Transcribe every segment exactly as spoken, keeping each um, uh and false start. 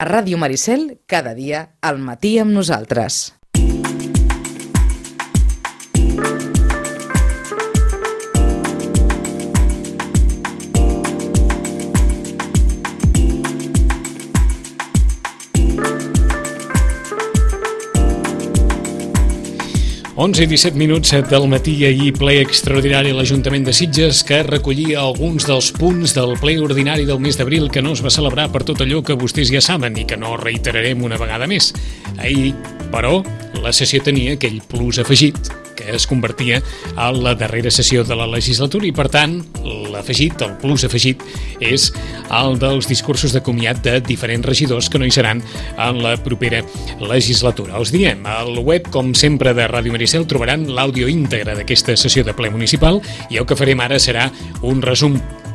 A Ràdio Maricel, cada dia al matí amb nosaltres. onze i disset minuts del matí, ahir ple extraordinari a l'Ajuntament de Sitges que recollia alguns dels punts del ple ordinari del mes d'abril que no es va celebrar per tot allò que vostès ja saben i que no reiterarem una vegada més. Ahir, però, la sessió tenia aquell plus afegit que es convertia en la darrera sessió de la legislatura i, per tant, l'afegit, el plus afegit, és el dels discursos de comiat de diferents regidors que no hi seran en la propera legislatura. Els diem, al web, com sempre, de Ràdio Maricel trobaran l'àudio íntegre d'aquesta sessió de ple municipal i el que farem ara serà un resum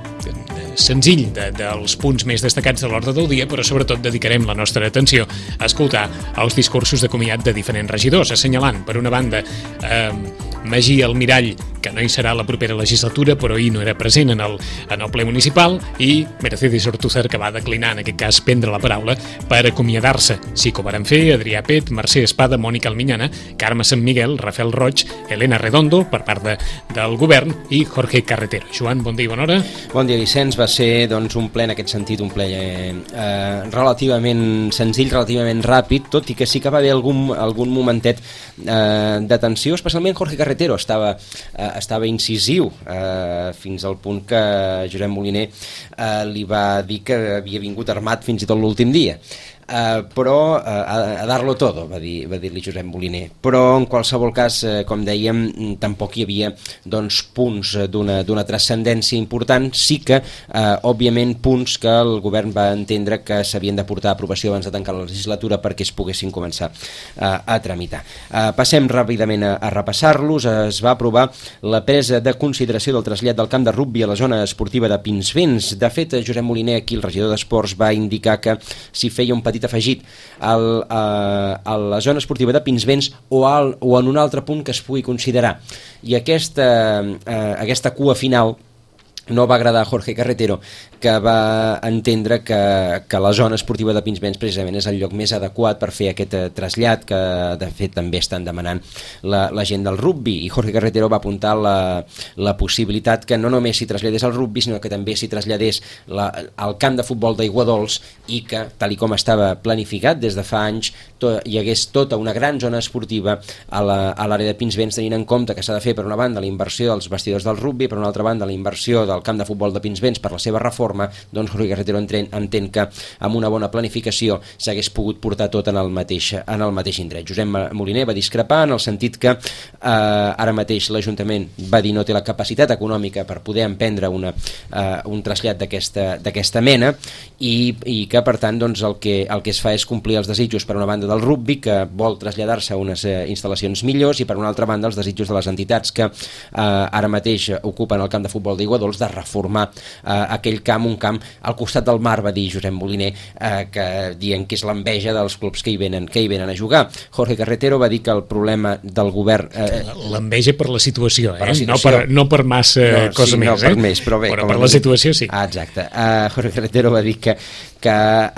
senzill de, dels punts més destacats de l'ordre del dia, però sobretot dedicarem la nostra atenció a escoltar els discursos de comiat de diferents regidors, assenyalant, per una banda, eh, Magí Almirall, que no hi serà la propera legislatura, però ahir no era present en el, en el ple municipal, i Mercedes Ortúzar, que va declinar, en aquest cas, prendre la paraula per acomiadar-se. Sí que ho varen fer Adrià Pet, Mercè Espada, Mònica Alminyana, Carme Sant Miguel, Rafael Roig, Elena Redondo, per part de, del govern, i Jorge Carretero. Joan, bon dia i bona hora. Bon dia, Vicenç. Va ser doncs, un ple, en aquest sentit, un ple eh, relativament senzill, relativament ràpid, tot i que sí que va haver algun, algun momentet eh, d'atenció, especialment Jorge Carretero estava, eh, estava incisiu eh, fins al punt que Josep Moliner eh, li va dir que havia vingut armat fins i tot l'últim dia. Uh, però uh, a, a dar-lo todo, va dir, va dir-li Josep Moliner, però en qualsevol cas, uh, com dèiem, tampoc hi havia doncs, punts d'una, d'una transcendència important, sí que uh, òbviament punts que el govern va entendre que s'havien de portar a aprovació abans de tancar la legislatura perquè es poguessin començar uh, a tramitar. Uh, passem ràpidament a, a repassar-los. Es va aprovar la presa de consideració del trasllat del camp de rugbi a la zona esportiva de Pinsbens. De fet, Josep Moliner, aquí el regidor d'Esports, va indicar que s'hi feia un petit afegit al, a, a la zona esportiva de Pinsbens o, al, o en un altre punt que es pugui considerar. I aquesta, eh, aquesta cua final no va agradar a Jorge Carretero, que va entendre que, que la zona esportiva de Pinsbens precisament és el lloc més adequat per fer aquest trasllat, que de fet també estan demanant la, la gent del rugbi, i Jorge Carretero va apuntar la, la possibilitat que no només s'hi traslladés al rugbi, sinó que també s'hi traslladés la, al camp de futbol d'Aiguadols i que, tal i com estava planificat des de fa anys, to, hi hagués tota una gran zona esportiva a l'àrea de Pinsbens, tenint en compte que s'ha de fer, per una banda, la inversió dels vestidors del rugbi, per una altra banda, la inversió del camp de futbol de Pinsbens per la seva reforma. Doncs Jorge Carretero entén, entén que amb una bona planificació s'hagués pogut portar tot en el mateix, en el mateix indret. Josep Moliner va discrepar en el sentit que eh, ara mateix l'Ajuntament va dir no té la capacitat econòmica per poder emprendre una, eh, un trasllat d'aquesta mena i, i que per tant doncs, el, que, el que es fa és complir els desitjos per una banda del rugbi, que vol traslladar-se a unes eh, instal·lacions millors, i per una altra banda els desitjos de les entitats que eh, ara mateix ocupen el camp de futbol d'Aiguadols de reformar eh, aquell camp, un camp al costat del mar, va dir Josep Moliner, eh, que dient que és l'enveja dels clubs que hi venen, que hi venen a jugar. Jorge Carretero va dir que el problema del govern... Eh, l'enveja per la situació, eh? Per la situació. No, per, no per massa no, cosa sí, més, no per eh? més, però bé, però per la situació sí. Ah, exacte. Uh, Jorge Carretero va dir que, que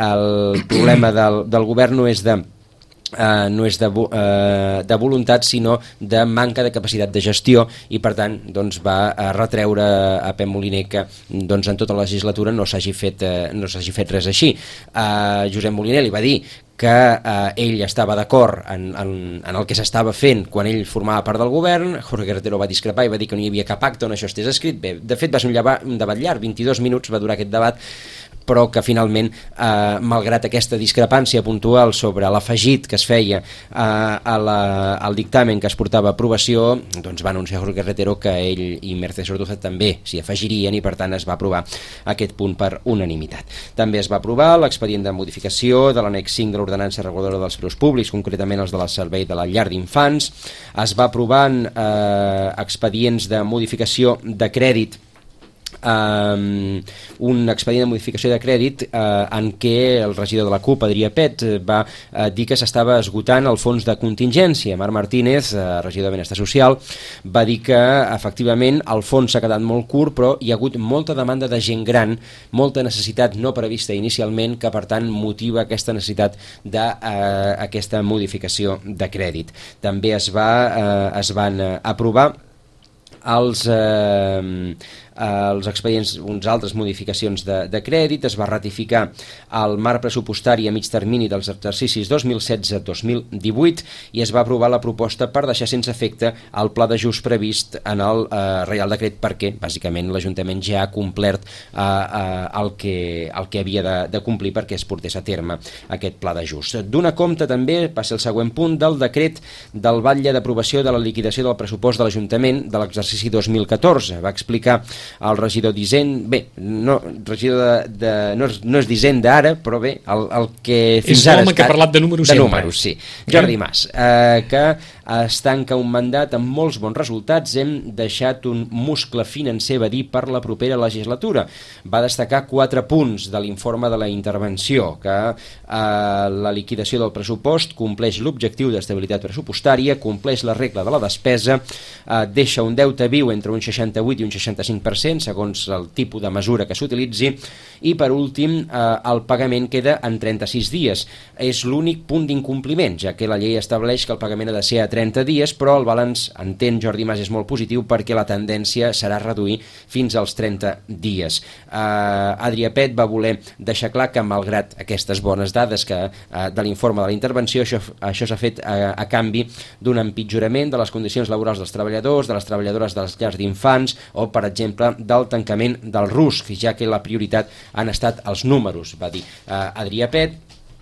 el problema del, del govern no és de Uh, no és de, uh, de voluntat, sinó de manca de capacitat de gestió, i per tant doncs, va a retreure a Pep Moliner que doncs, en tota la legislatura no s'hagi fet, uh, no s'hagi fet res així. uh, Josep Moliner li va dir que eh, ell estava d'acord en, en, en el que s'estava fent quan ell formava part del govern. Jorge Carretero va discrepar i va dir que no hi havia cap acte on això estés escrit. Bé, de fet va ser un, lleva, un debat llarg, vint-i-dos minuts va durar aquest debat, però que finalment, eh, malgrat aquesta discrepància puntual sobre l'afegit que es feia eh, a la, al dictamen que es portava a aprovació, doncs va anunciar Jorge Carretero que ell i Mercedes Ortúzar també s'hi afegirien, i per tant es va aprovar aquest punt per unanimitat. També es va aprovar l'expedient de modificació de l'annex cinc de l'ordenança reguladora dels preus públics, concretament els de la servei de la llar d'infants. Es va aprovar eh, expedients de modificació de crèdit Um, un expedient de modificació de crèdit uh, en què el regidor de la CUP, Adrià Pet, va uh, dir que s'estava esgotant el fons de contingència. Marc Martínez, uh, regidor de Benestar Social, va dir que efectivament el fons s'ha quedat molt curt, però hi ha hagut molta demanda de gent gran, molta necessitat no prevista inicialment, que per tant motiva aquesta necessitat d'aquesta uh, modificació de crèdit. També es, va, uh, es van uh, aprovar els, eh, els expedients, uns altres modificacions de, de crèdit. Es va ratificar el marc pressupostari a mig termini dels exercicis dos mil setze dos mil divuit i es va aprovar la proposta per deixar sense efecte el pla d'ajust previst en el eh, Reial Decret, perquè bàsicament l'Ajuntament ja ha complert eh, eh, el, que, el que havia de, de complir perquè es portés a terme aquest pla d'ajust. D'una compte també, passa el següent punt, del decret del batlle d'aprovació de la liquidació del pressupost de l'Ajuntament de l'exercici dos mil catorze. Va explicar el regidor d'Hisenda, bé, no, regidor de, de, no, és, no és d'Hisenda ara, però bé, el, el que fins és ara... És l'home que ha parlat de números de sempre. números, sí. Jordi eh? Mas, eh, que es tanca un mandat amb molts bons resultats. Hem deixat un muscle financer, va dir, per la propera legislatura. Va destacar quatre punts de l'informe de la intervenció, que eh, la liquidació del pressupost compleix l'objectiu d'estabilitat pressupostària, compleix la regla de la despesa, eh, deixa un deute viu entre un seixanta-vuit i un seixanta-cinc per cent, segons el tipus de mesura que s'utilitzi, i per últim eh, el pagament queda en trenta-sis dies. És l'únic punt d'incompliment, ja que la llei estableix que el pagament ha de ser a trenta dies, però el balanç, entén Jordi Mas, és molt positiu perquè la tendència serà reduir fins als trenta dies. Eh, Adrià Pet va voler deixar clar que, malgrat aquestes bones dades que, eh, de l'informe de la intervenció, això, això s'ha fet a, a canvi d'un empitjorament de les condicions laborals dels treballadors, de les treballadores dels llars d'infants o, per exemple, del tancament del R U S C, ja que la prioritat han estat els números, va dir eh, Adrià Pet.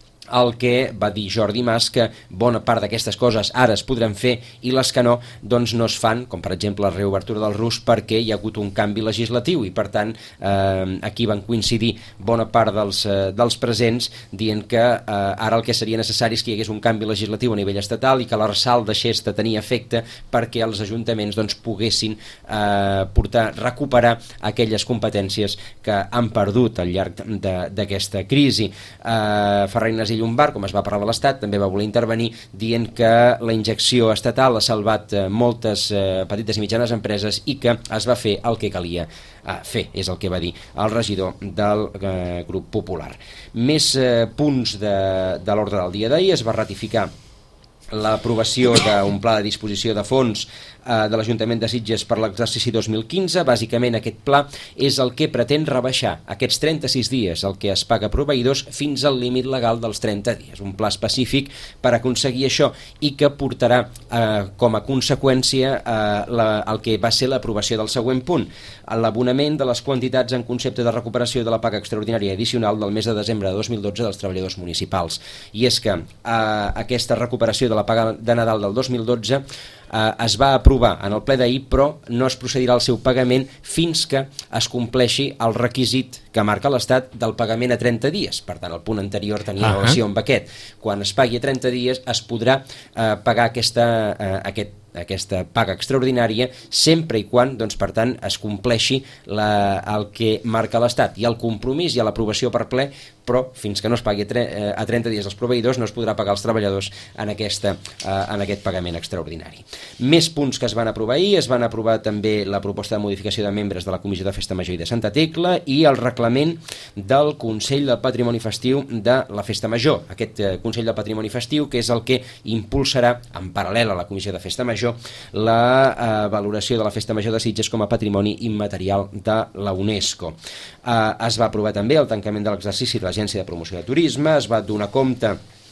El que va dir Jordi Mas, que bona part d'aquestes coses ara es podran fer i les que no, doncs no es fan, com per exemple la reobertura del R U S, perquè hi ha hagut un canvi legislatiu i per tant eh, aquí van coincidir bona part dels, eh, dels presents dient que eh, ara el que seria necessari és que hi hagués un canvi legislatiu a nivell estatal i que l'Arsal deixés de tenir efecte perquè els ajuntaments doncs, poguessin eh, portar, recuperar aquelles competències que han perdut al llarg d'aquesta crisi. Eh, Ferran Llombart, com es va parlar de l'Estat, també va voler intervenir dient que la injecció estatal ha salvat eh, moltes eh, petites i mitjanes empreses i que es va fer el que calia eh, fer, és el que va dir el regidor del eh, grup popular. Més eh, punts de, de l'ordre del dia d'ahir. Es va ratificar l'aprovació d'un pla de disposició de fons eh, de l'Ajuntament de Sitges per l'exercici dos mil quinze. Bàsicament aquest pla és el que pretén rebaixar aquests trenta-sis dies el que es paga a proveïdors fins al límit legal dels trenta dies. Un pla específic per aconseguir això i que portarà eh, com a conseqüència eh, la, el que va ser l'aprovació del següent punt, l'abonament de les quantitats en concepte de recuperació de la paga extraordinària addicional del mes de desembre de dos mil dotze dels treballadors municipals. I és que eh, aquesta recuperació de la paga de Nadal del dos mil dotze eh, es va aprovar en el ple d'ahir, però no es procedirà al seu pagament fins que es compleixi el requisit que marca l'Estat del pagament a trenta dies. Per tant, el punt anterior tenia uh-huh. relació amb aquest. Quan es pagui a trenta dies es podrà eh, pagar aquesta, eh, aquest aquesta paga extraordinària sempre i quan, doncs, per tant, es compleixi la, el que marca l'Estat. Hi ha el compromís, hi ha l'aprovació per ple, però fins que no es pagui a, tre, a trenta dies als proveïdors no es podrà pagar als treballadors en, aquesta, eh, en aquest pagament extraordinari. Més punts que es van aprovar ahir. Es van aprovar també la proposta de modificació de membres de la Comissió de Festa Major i de Santa Tecla i el reglament del Consell del Patrimoni Festiu de la Festa Major. Aquest eh, Consell del Patrimoni Festiu, que és el que impulsarà, en paral·lel a la Comissió de Festa Major, la eh, valoració de la Festa Major de Sitges com a patrimoni immaterial de la UNESCO. Eh, es va aprovar també el tancament de l'exercici de l'Agència de Promoció de Turisme. Es va donar compte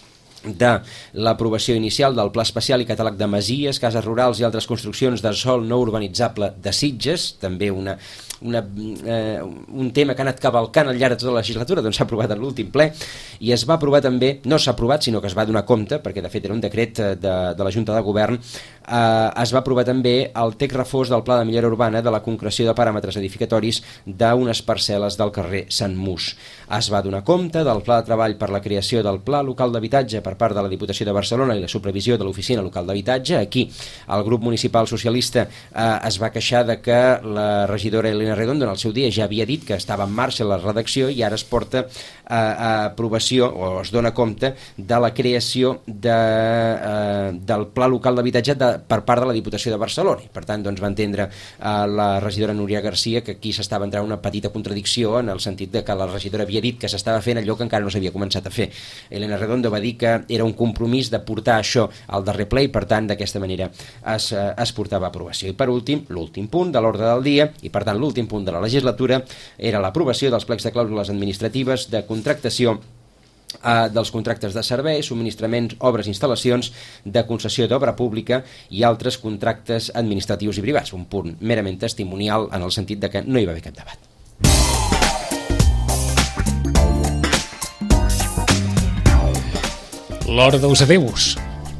de l'aprovació inicial del Pla Especial i Catàleg de Masies, Cases Rurals i altres construccions de sòl no urbanitzable de Sitges, també una, una, eh, un tema que ha anat cavalcant al llarg de tota la legislatura, doncs s'ha aprovat en l'últim ple, i es va aprovar també, no s'ha aprovat, sinó que es va donar compte, perquè de fet era un decret de, de la Junta de Govern, eh, es va aprovar també el text refós del Pla de Millora Urbana de la concreció de paràmetres edificatoris d'unes parcel·les del carrer Sant Mus. Es va donar compte del Pla de Treball per la creació del Pla Local d'Habitatge per per part de la Diputació de Barcelona i la supervisió de l'Oficina Local d'Habitatge. Aquí el grup municipal socialista eh, es va queixar de que la regidora Elena Redondo en el seu dia ja havia dit que estava en marxa la redacció i ara es porta a, a aprovació o es dona compte de la creació de, eh, del Pla Local d'Habitatge de, per part de la Diputació de Barcelona. I, per tant, doncs, va entendre eh, la regidora Núria Garcia que aquí s'estava entrant una petita contradicció en el sentit de que la regidora havia dit que s'estava fent allò que encara no s'havia començat a fer. Elena Redondo va dir que era un compromís de portar això al darrer ple i per tant d'aquesta manera es, es portava a aprovació. I per últim, l'últim punt de l'ordre del dia i per tant l'últim punt de la legislatura era l'aprovació dels plecs de clàusules administratives de contractació Uh, dels contractes de serveis, subministraments, obres i instal·lacions, de concessió d'obra pública i altres contractes administratius i privats. Un punt merament testimonial en el sentit de que no hi va haver cap debat. L'hora dels adeus.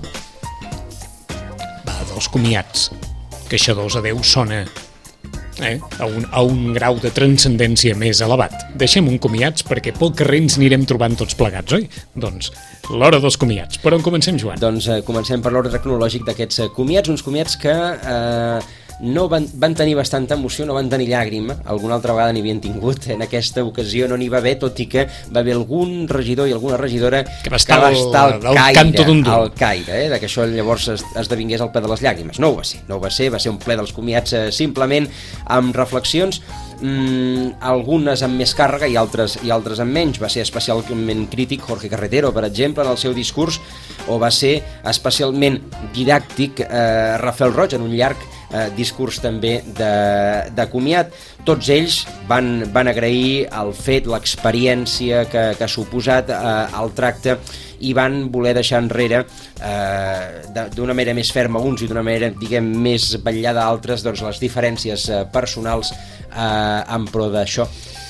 Va, dels comiats. Que això dels adeus sona eh, a, un, a un grau de transcendència més elevat. Deixem un comiats perquè pel carrer ens anirem trobant tots plegats, oi? Doncs l'hora dels comiats. Per on comencem, Joan? Doncs eh, comencem per l'ordre cronològic d'aquests eh, comiats, uns comiats que eh, no van, van tenir bastanta emoció, no van tenir llàgrima, alguna altra vegada n'hi havien tingut, en aquesta ocasió no n'hi va haver, tot i que va haver algun regidor i alguna regidora que va estar, que va estar al, al caire, al caire eh, de que això llavors es, esdevingués el ple de les llàgrimes. No ho va ser, no ho va ser, va ser un ple dels comiats eh, simplement amb reflexions, mm, algunes amb més càrrega i altres, i altres amb menys. Va ser especialment crític Jorge Carretero, per exemple, en el seu discurs, o va ser especialment didàctic eh, Rafael Roig en un llarg eh, discurs també de, de comiat. Tots ells van, van agrair el fet, l'experiència que, que ha suposat eh, el tracte i van voler deixar enrere eh, d'una manera més ferma uns i d'una manera, diguem, més vetllada a altres, doncs les diferències eh, personals eh, en pro d'això,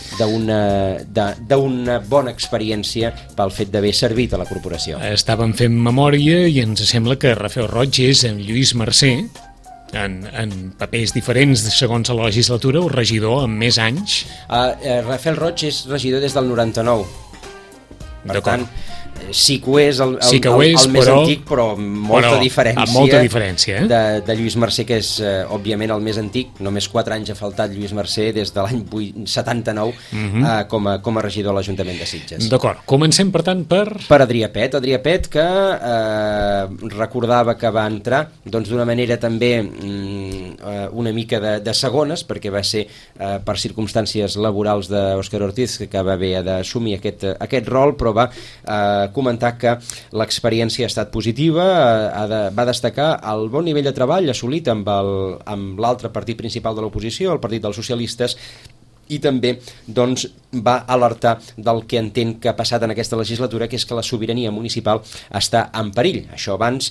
d'una bona experiència pel fet d'haver servit a la corporació. Estàvem fent memòria i ens sembla que Rafael Roig és en Lluís Mercè, en, en papers diferents segons la legislatura, o regidor amb més anys. Uh, uh, Rafael Roig és regidor des del noranta-nou. Per tant, sí que ho és el, el, sí que ho és, el, el més però, antic, però molta però, diferència, molta diferència eh? de, de Lluís Mercè, que és eh, òbviament el més antic. Només quatre anys ha faltat Lluís Mercè des de l'any setanta-nou uh-huh. eh, com, a, com a regidor a l'Ajuntament de Sitges. D'acord, comencem per tant per... Per Adrià Pet, Adrià Pet que eh, recordava que va entrar doncs d'una manera també mm, una mica de, de segones, perquè va ser eh, per circumstàncies laborals d'Òscar Ortiz que va haver d'assumir aquest, aquest rol, però va eh, comentar que l'experiència ha estat positiva, ha de, va destacar el bon nivell de treball assolit amb l'altre partit principal de l'oposició, el Partit dels Socialistes, i també doncs, va alertar del que entén que ha passat en aquesta legislatura, que és que la sobirania municipal està en perill. Això abans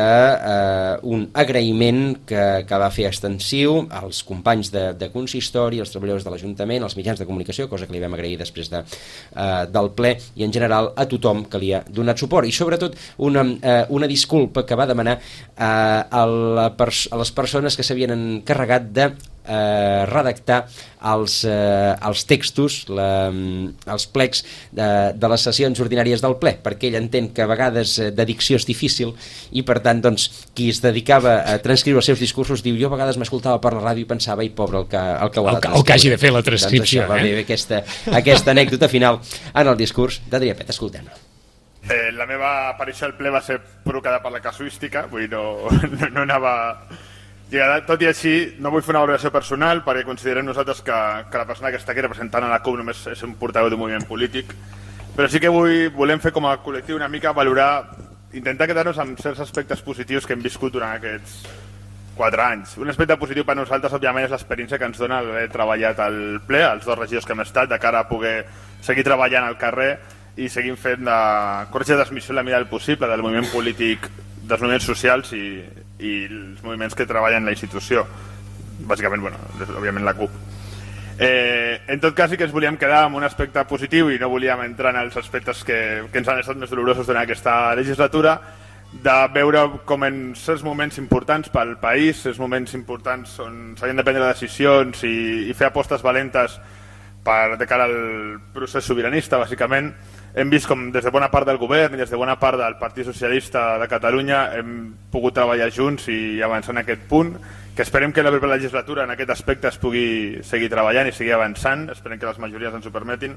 d'un eh, agraïment que, que va fer extensiu als companys de, de consistori, als treballadors de l'Ajuntament, als mitjans de comunicació, cosa que li vam agrair després de, eh, del ple, i en general a tothom que li ha donat suport. I sobretot una, eh, una disculpa que va demanar eh, a, la pers- a les persones que s'havien encarregat de Eh, redactar els, eh, els textos, la, els plecs de, de les sessions ordinàries del ple, perquè ell entén que a vegades eh, de dicció és difícil i per tant doncs, qui es dedicava a transcriure els seus discursos diu jo a vegades m'escoltava per la ràdio i pensava i pobre el que, el que ho ha de transcriure. El que hagi de fer la transcripció. Doncs això, va bé aquesta, aquesta anècdota final en el discurs d'Adrià Pet. Escoltem-lo. Eh, la meva aparició al ple va ser provocada per la casuística, vull dir, no, no, no anava... Tot i així, no vull fer una valoració personal perquè considerem nosaltres que, que la persona que està aquí representant a la C U P només és un portaveu d'un moviment polític, però sí que vull, volem fer com a col·lectiu una mica valorar, intentar quedar-nos amb certs aspectes positius que hem viscut durant aquests quatre anys. Un aspecte positiu per nosaltres, òbviament, és l'experiència que ens dona haver treballat al ple, els dos regidors que hem estat, de cara a poder seguir treballant al carrer i seguir fent de corretja de transmissió en la mida del possible del moviment polític, dels moviments socials i, i els moviments que treballen en la institució, bàsicament, bueno, òbviament la C U P. Eh, en tot cas sí que ens volíem quedar amb un aspecte positiu i no volíem entrar en els aspectes que, que ens han estat més dolorosos durant aquesta legislatura, de veure com en certs moments importants pel país, certs moments importants on s'havien de prendre decisions i, i fer apostes valentes per, de cara al procés sobiranista, bàsicament, hem vist com des de bona part del govern i des de bona part del Partit Socialista de Catalunya hem pogut treballar junts i avançar en aquest punt, que esperem que la propera legislatura en aquest aspecte es pugui seguir treballant i seguir avançant, esperem que les majories ens ho permetin.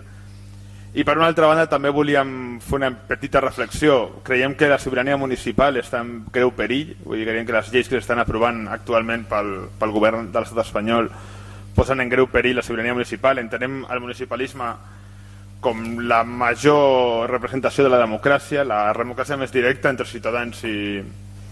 I per una altra banda també volíem fer una petita reflexió. Creiem que la sobirania municipal està en greu perill, vull dir, creiem que les lleis que s'estan aprovant actualment pel, pel govern de l'estat espanyol posen en greu perill la sobirania municipal. Entenem el municipalisme com la major representació de la democràcia, la democràcia més directa entre ciutadans i,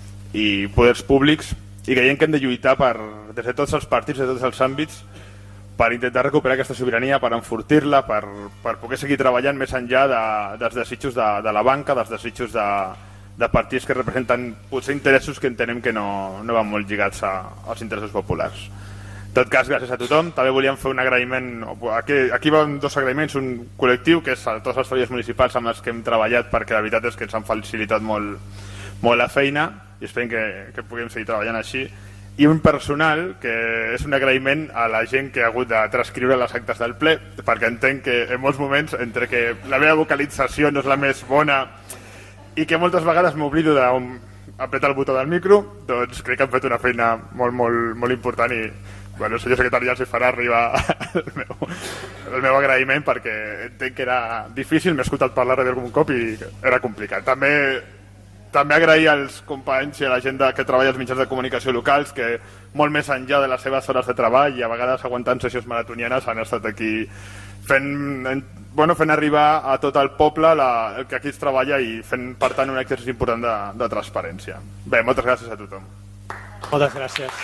i poders públics, i creiem que hem de lluitar per, des de tots els partits, de tots els àmbits, per intentar recuperar aquesta sobirania, per enfortir-la, per, per poder seguir treballant més enllà de, dels desitjos de, de la banca, dels desitjos de, de partits que representen potser interessos que entenem que no, no van molt lligats a, als interessos populars. En tot cas, gràcies a tothom. També volíem fer un agraïment, aquí, aquí van dos agraïments, un col·lectiu que és a tots els treballadors municipals amb els que hem treballat, perquè la veritat és que ens han facilitat molt, molt la feina i esperem que, que puguem seguir treballant així. I un personal, que és un agraïment a la gent que ha hagut de transcriure les actes del ple, perquè entenc que en molts moments, entre que la meva vocalització no és la més bona i que moltes vegades m'oblido d'apretar el botó del micro, doncs crec que han fet una feina molt, molt, molt important i bueno, el senyor secretari ja els farà arribar el meu, el meu agraïment, perquè entenc que era difícil, m'he escoltat parlar algun cop i era complicat. També També agrair als companys i a la gent que treballa als mitjans de comunicació locals, que molt més enllà de les seves hores de treball i a vegades aguantant sessions maratonianes han estat aquí fent, bueno, fent arribar a tot el poble la, el que aquí es treballa i fent per tant un exercici important de, de transparència. Bé, moltes gràcies a tothom. Moltes gràcies.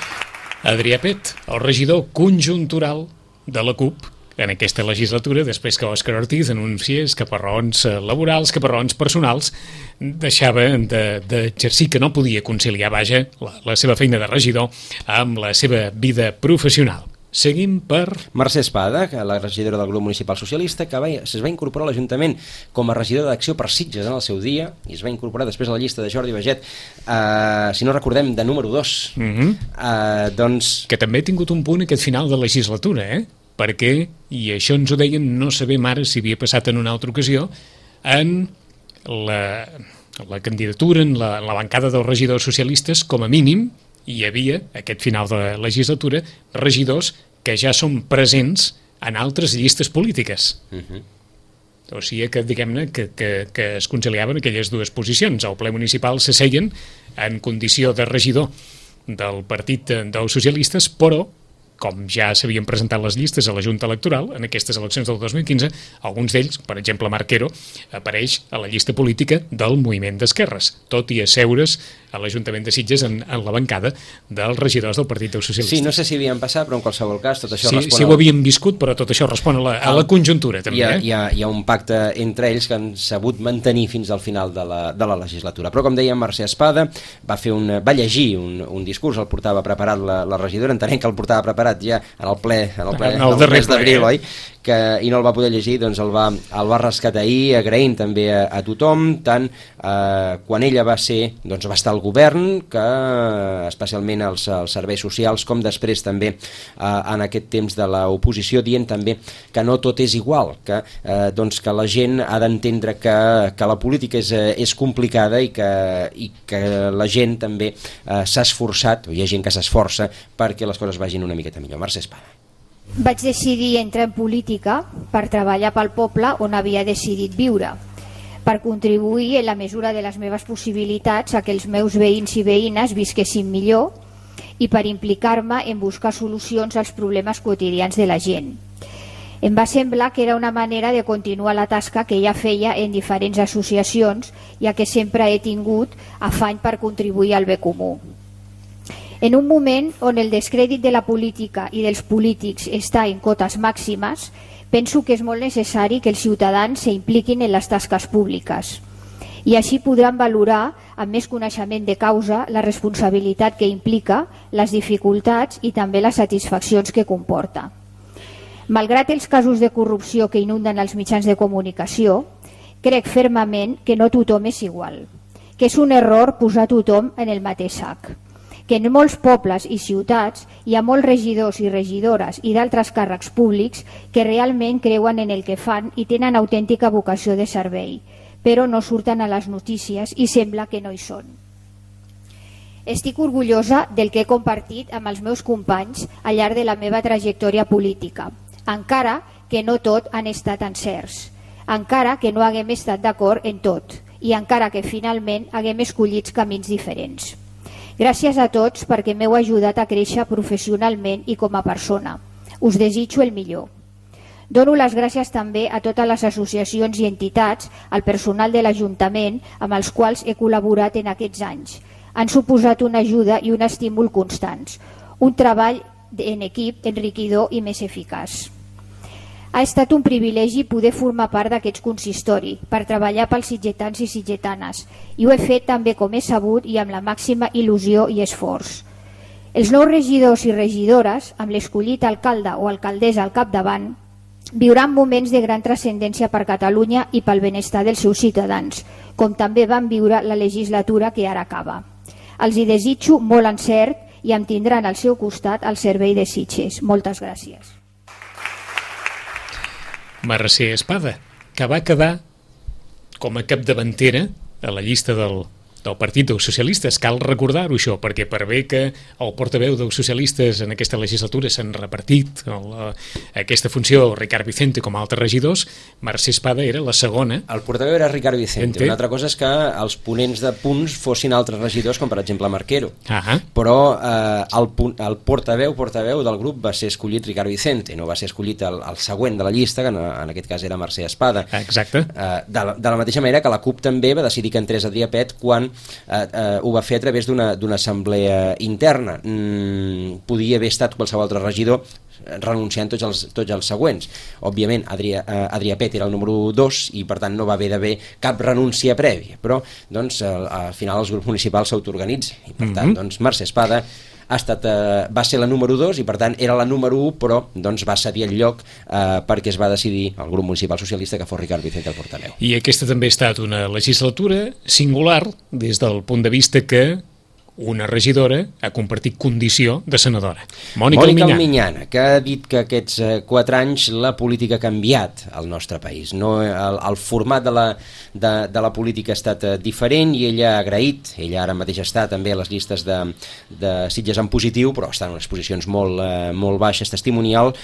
Adrià Pet, el regidor conjuntural de la CUP en aquesta legislatura, després que Òscar Ortiz anunciés que per raons laborals, que per raons personals, deixava d'exercir, que no podia conciliar, vaja, la, la seva feina de regidor amb la seva vida professional. Seguim per... Mercè Espada, la regidora del grup municipal socialista, que va, es va incorporar a l'Ajuntament com a regidora d'Acció per Sitges en el seu dia, i es va incorporar després a la llista de Jordi Baget, eh, si no recordem, de número dos. Mm-hmm. eh, doncs... Que també ha tingut un punt aquest final de legislatura, eh? Perquè, i això ens ho deien, no sabem ara si havia passat en una altra ocasió, en la, la candidatura, en la, la bancada dels regidors socialistes, com a mínim, hi havia, aquest final de legislatura, regidors que ja són presents en altres llistes polítiques. Uh-huh. O sigui que, diguem-ne, que, que, que es conciliaven aquelles dues posicions. Al ple municipal s'asseien en condició de regidor del partit dels socialistes, però com ja s'havien presentat les llistes a la Junta Electoral en aquestes eleccions del dos mil quinze, alguns d'ells, per exemple Marquero, apareix a la llista política del moviment d'esquerres, tot i asseure's a l'Ajuntament de Sitges en, en la bancada dels regidors del Partit dels Socialistes. Sí, no sé si havien passat, però en qualsevol cas tot això sí, respon... Sí, ho havien viscut, però tot això respon a la, a la conjuntura, també. Hi ha, eh? hi, ha, hi ha un pacte entre ells que han sabut mantenir fins al final de la, de la legislatura. Però, com deia Mercè Espada, va, fer un, va llegir un, un discurs, el portava preparat la, la regidora, entenent que el portava preparat ja en el ple, en el ple en el del mes d'abril, eh? oi? Que, i no el va poder llegir, doncs el va, el va rescatar ahir, agraint també a, a tothom, tant eh, quan ella va ser, doncs va estar al govern, que especialment als, als serveis socials, com després també eh, en aquest temps de l'oposició, dient també que no tot és igual, que, eh, doncs que la gent ha d'entendre que, que la política és, és complicada i que, i que la gent també eh, s'ha esforçat, o hi ha gent que s'esforça perquè les coses vagin una miqueta millor. Mercè Espada. Vaig decidir entrar en política per treballar pel poble on havia decidit viure, per contribuir en la mesura de les meves possibilitats a que els meus veïns i veïnes visquessin millor i per implicar-me en buscar solucions als problemes quotidians de la gent. Em va semblar que era una manera de continuar la tasca que ja feia en diferents associacions, ja que sempre he tingut afany per contribuir al bé comú. En un moment on el descrèdit de la política i dels polítics està en cotes màximes, penso que és molt necessari que els ciutadans s'impliquin en les tasques públiques i així podran valorar amb més coneixement de causa la responsabilitat que implica, les dificultats i també les satisfaccions que comporta. Malgrat els casos de corrupció que inunden els mitjans de comunicació, crec fermament que no tothom és igual, que és un error posar tothom en el mateix sac, que en molts pobles i ciutats hi ha molts regidors i regidores i d'altres càrrecs públics que realment creuen en el que fan i tenen autèntica vocació de servei, però no surten a les notícies i sembla que no hi són. Estic orgullosa del que he compartit amb els meus companys al llarg de la meva trajectòria política, encara que no tot han estat encerts, encara que no haguem estat d'acord en tot i encara que finalment haguem escollit camins diferents. Gràcies a tots perquè m'heu ajudat a créixer professionalment i com a persona. Us desitjo el millor. Dono les gràcies també a totes les associacions i entitats, al personal de l'Ajuntament amb els quals he col·laborat en aquests anys. Han suposat una ajuda i un estímul constants, un treball en equip enriquidor i més eficaç. Ha estat un privilegi poder formar part d'aquest consistori per treballar pels sitgetans i sitgetanes i ho he fet també com he sabut i amb la màxima il·lusió i esforç. Els nous regidors i regidores, amb l'escollit alcalde o alcaldessa al capdavant, viuran moments de gran transcendència per Catalunya i pel benestar dels seus ciutadans, com també van viure la legislatura que ara acaba. Els hi desitjo molt encert i em tindran al seu costat al servei de Sitges. Moltes gràcies. Mercè Espada, que va quedar com a capdavantera a la llista del, del Partit dels Socialistes. Cal recordar-ho, això, perquè per bé que el portaveu dels socialistes en aquesta legislatura s'han repartit la, aquesta funció Ricard Vicente com a altres regidors, Mercè Espada era la segona. El portaveu era Ricard Vicente. Ente. Una altra cosa és que els ponents de punts fossin altres regidors, com per exemple Marquero. Ah, però eh, el, el portaveu portaveu del grup va ser escollit Ricard Vicente, no va ser escollit el, el següent de la llista, que en, en aquest cas era Mercè Espada. Exacte. Eh, de, la, de la mateixa manera que la CUP també va decidir que entrés Adrià Pet quan eh, eh, ho va fer a través d'una d'una assemblea interna. Mm, podia haver estat qualsevol altre regidor renunciant tots els, tots els següents. Òbviament Adrià, eh, Adrià Pet era el número dos i per tant no va haver d'haver cap renúncia prèvia, però doncs, al, al final els grups municipals s'autoorganitzen i per tant mm-hmm. doncs, Mercè Espada ha estat, eh, va ser la número dos i per tant era la número u, però doncs, va cedir el lloc eh, perquè es va decidir el grup municipal socialista que fos Ricard Vicente el portaveu. I aquesta també ha estat una legislatura singular des del punt de vista que una regidora ha compartit condició de senadora. Mònica, Mònica Alminyana. Alminyana, que ha dit que aquests eh, quatre anys la política ha canviat al nostre país. No, el, el format de la, de, de la política ha estat eh, diferent i ella ha agraït, ella ara mateix està també a les llistes de, de Sitges en positiu, però està en unes posicions molt, eh, molt baixes testimonial,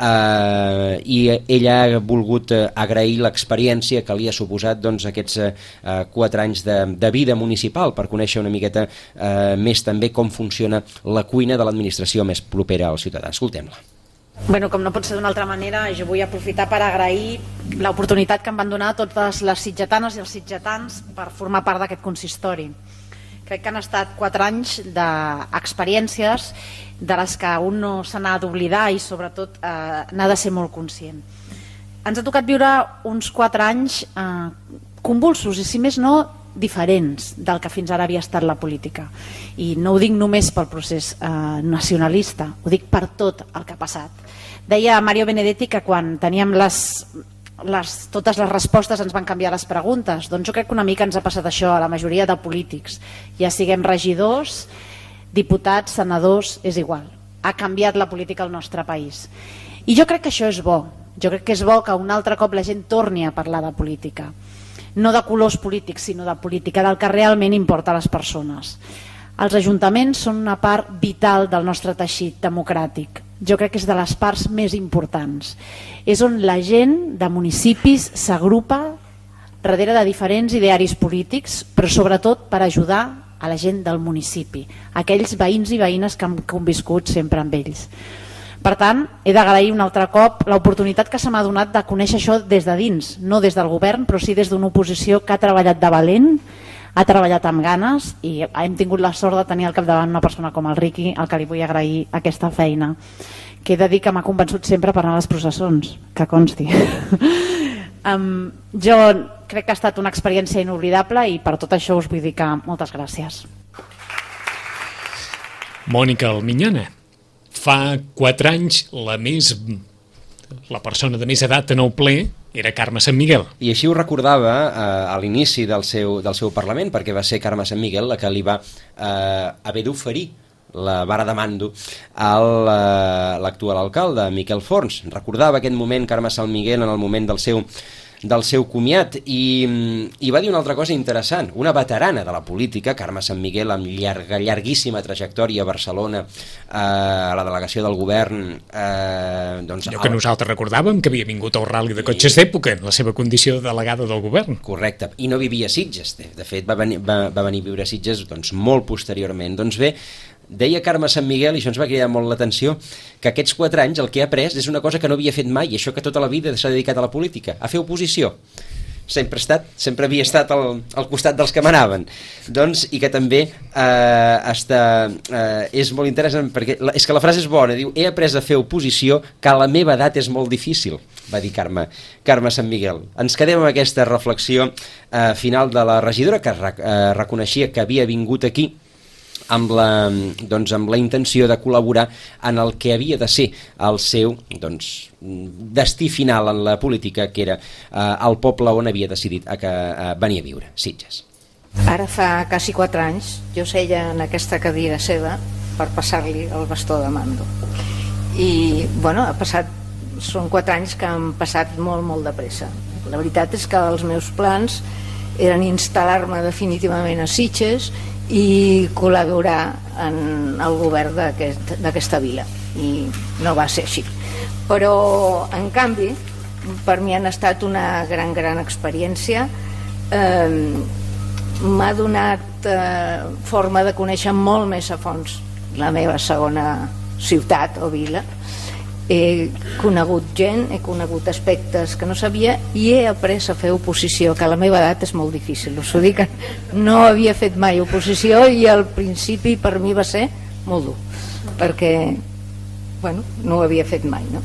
eh, i ella ha volgut eh, agrair l'experiència que li ha suposat doncs, aquests eh, quatre anys de, de vida municipal per conèixer una miqueta eh, més també com funciona la cuina de l'administració més propera als ciutadans. Escoltem-la. Bueno, com no pot ser d'una altra manera, jo vull aprofitar per agrair l'oportunitat que em van donar totes les sitgetanes i els sitgetans per formar part d'aquest consistori. Crec que han estat quatre anys d'experiències de les que un no se n'ha d'oblidar i sobretot eh, n'ha de ser molt conscient. Ens ha tocat viure uns quatre anys eh, convulsos i si més no diferents del que fins ara havia estat la política, i no ho dic només pel procés eh, nacionalista, ho dic per tot el que ha passat. Deia Mario Benedetti que quan teníem les, les, totes les respostes ens van canviar les preguntes. Doncs jo crec que una mica ens ha passat això a la majoria de polítics, ja siguem regidors, diputats, senadors, és igual, ha canviat la política al nostre país i jo crec que això és bo. Jo crec que és bo que un altre cop la gent torni a parlar de política, no de colors polítics, sinó de política, del que realment importa a les persones. Els ajuntaments són una part vital del nostre teixit democràtic. Jo crec que és de les parts més importants. És on la gent de municipis s'agrupa darrere de diferents idearis polítics, però sobretot per ajudar a la gent del municipi, aquells veïns i veïnes que han conviscut sempre amb ells. Per tant, he d'agrair un altre cop l'oportunitat que se m'ha donat de conèixer això des de dins, no des del govern, però sí des d'una oposició que ha treballat de valent, ha treballat amb ganes i hem tingut la sort de tenir al capdavant una persona com el Riqui, al que li vull agrair aquesta feina, que he de dir que m'ha convençut sempre per anar a les processons, que consti. um, jo crec que ha estat una experiència inoblidable i per tot això us vull dir que moltes gràcies. Mònica Alminyana. Fa quatre anys la més la persona de més edat en el ple era Carme Sant Miguel. I així ho recordava eh, a l'inici del seu, del seu Parlament, perquè va ser Carme Sant Miguel la que li va eh, haver d'oferir la vara de mando a l'actual alcalde, Miquel Forns. Recordava aquest moment Carme San Miguel en el moment del seu del seu comiat i, i va dir una altra cosa interessant. Una veterana de la política, Carme San Miguel, amb llarga, llarguíssima trajectòria a Barcelona, eh, a la delegació del govern, eh, doncs, allò que el... nosaltres recordàvem, que havia vingut al ral·li de cotxes d'època en la seva condició de delegada del govern. Correcte, i no vivia a Sitges. De fet, va venir, va, va venir a viure a Sitges doncs, molt posteriorment. Doncs bé, deia Carme San Miguel, i això ens va cridar molt l'atenció, que aquests quatre anys el que ha après és una cosa que no havia fet mai, i això que tota la vida s'ha dedicat a la política, a fer oposició. Sempre ha estat, sempre havia estat al, al costat dels que manaven. Doncs, i que també eh, està, eh, és molt interessant, perquè la, és que la frase és bona, diu, he après a fer oposició que a la meva edat és molt difícil, va dir Carme, Carme San Miguel. Ens quedem amb aquesta reflexió eh, final de la regidora, que eh, reconeixia que havia vingut aquí amb la, doncs, amb la intenció de col·laborar en el que havia de ser el seu doncs, destí final en la política, que era eh, el poble on havia decidit a que, a venir a viure, Sitges. Ara fa quasi quatre anys jo seia en aquesta cadira seva per passar-li el bastó de mando. I bueno, ha passat, són quatre anys que han passat molt, molt de pressa. La veritat és que els meus plans eren instal·lar-me definitivament a Sitges i col·laborar en el govern d'aquest, d'aquesta vila, i no va ser així, però en canvi per mi han estat una gran gran experiència. eh, m'ha donat eh, forma de conèixer molt més a fons la meva segona ciutat o vila. He conegut gent, he conegut aspectes que no sabia i he après a fer oposició, que a la meva edat és molt difícil. Us ho dic, no havia fet mai oposició i al principi per mi va ser molt dur, perquè bueno, no ho havia fet mai, no?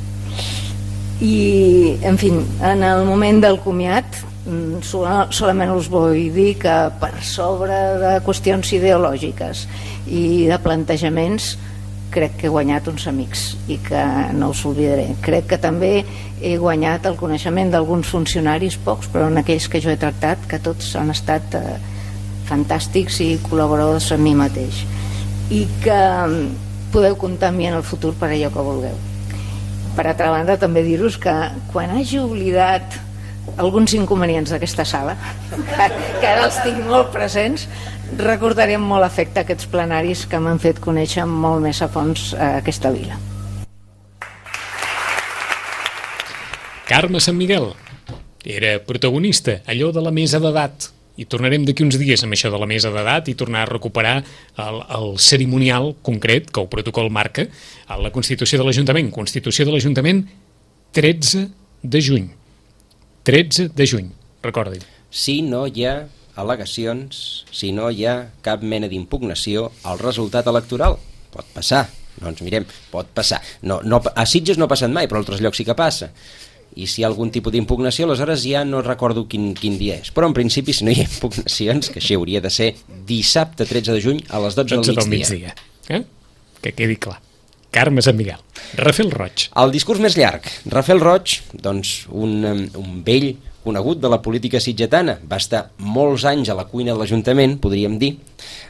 I, en fi, en el moment del comiat solament us vull dir que per sobre de qüestions ideològiques i de plantejaments crec que he guanyat uns amics i que no us oblidaré. Crec que també he guanyat el coneixement d'alguns funcionaris, pocs, però en aquells que jo he tractat, que tots han estat eh, fantàstics i col·laboradors amb mi mateix, i que podeu comptar amb mi en el futur per allò que vulgueu. Per altra banda, també dir-vos que quan hagi oblidat alguns inconvenients d'aquesta sala, que ara els tinc molt presents, recordaré amb molt afecte aquests plenaris que m'han fet conèixer molt més a fons aquesta vila. Carme San Miguel era protagonista, allò de la mesa d'edat, i tornarem d'aquí uns dies amb això de la mesa d'edat i tornar a recuperar el, el cerimonial concret que el protocol marca a la Constitució de l'Ajuntament. Constitució de l'Ajuntament, tretze de juny. tretze de juny, recordin. Si no hi ha al·legacions, si no hi ha cap mena d'impugnació al resultat electoral, pot passar, no ens mirem, pot passar. No, no, a Sitges no ha passat mai, però a altres llocs sí que passa. I si hi ha algun tipus d'impugnació, aleshores ja no recordo quin, quin dia és. Però en principi, si no hi ha impugnacions, que així hauria de ser dissabte tretze de juny a les dotze del migdia. migdia. Eh? Que quedi clar. Carme San Miguel. Rafael Roig. El discurs més llarg. Rafael Roig, doncs, un, un vell conegut de la política sitgetana, va estar molts anys a la cuina de l'Ajuntament, podríem dir,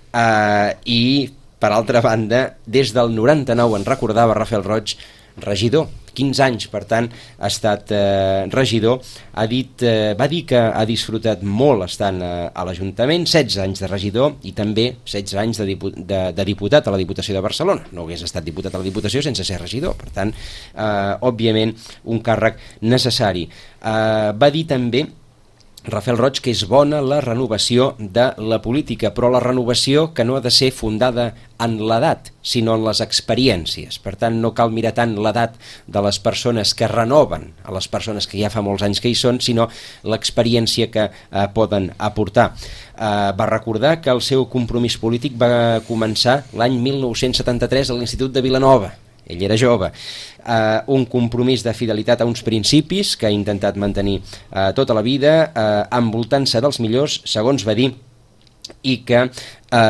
eh, i, per altra banda, des del noranta-nou, en recordava Rafael Roig, regidor, quinze anys, per tant, ha estat eh, regidor, ha dit, eh, va dir que ha disfrutat molt estant a, a l'Ajuntament, setze anys de regidor i també setze anys de, dipu de, de diputat a la Diputació de Barcelona. No hagués estat diputat a la Diputació sense ser regidor, per tant, eh, òbviament, un càrrec necessari. Eh, va dir també Rafael Roig que és bona la renovació de la política, però la renovació que no ha de ser fundada en l'edat, sinó en les experiències. Per tant, no cal mirar tant l'edat de les persones que renoven a les persones que ja fa molts anys que hi són, sinó l'experiència que eh, poden aportar. Eh, va recordar que el seu compromís polític va començar l'any mil nou-cents setanta-tres a l'Institut de Vilanova. Ell era jove, uh, un compromís de fidelitat a uns principis que ha intentat mantenir uh, tota la vida, uh, envoltant-se dels millors, segons va dir, i que uh,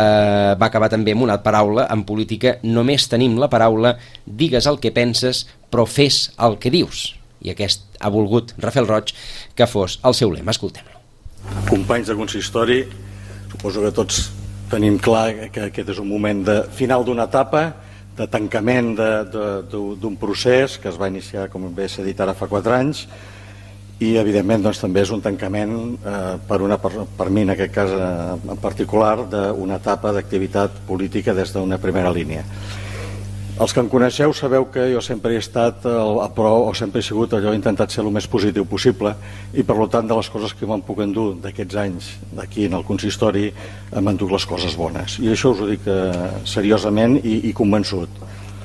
va acabar també amb una paraula. En política només tenim la paraula, digues el que penses, però fes el que dius. I aquest ha volgut Rafael Roig que fos el seu lema. Escoltem-lo. Companys de consistori, suposo que tots tenim clar que aquest és un moment de final d'una etapa, de tancament d'un procés que es va iniciar, com bé s'ha dit ara, fa quatre anys, i evidentment doncs, també és un tancament eh, per, una, per, per mi en aquest cas eh, en particular d'una etapa d'activitat política des d'una primera línia. Els que em coneixeu sabeu que jo sempre he estat a pro o sempre he sigut allò, he intentat ser el més positiu possible i per tant de les coses que me'n puc endur d'aquests anys d'aquí en el consistori m'enduc les coses bones i això us ho dic eh, seriosament i, i convençut.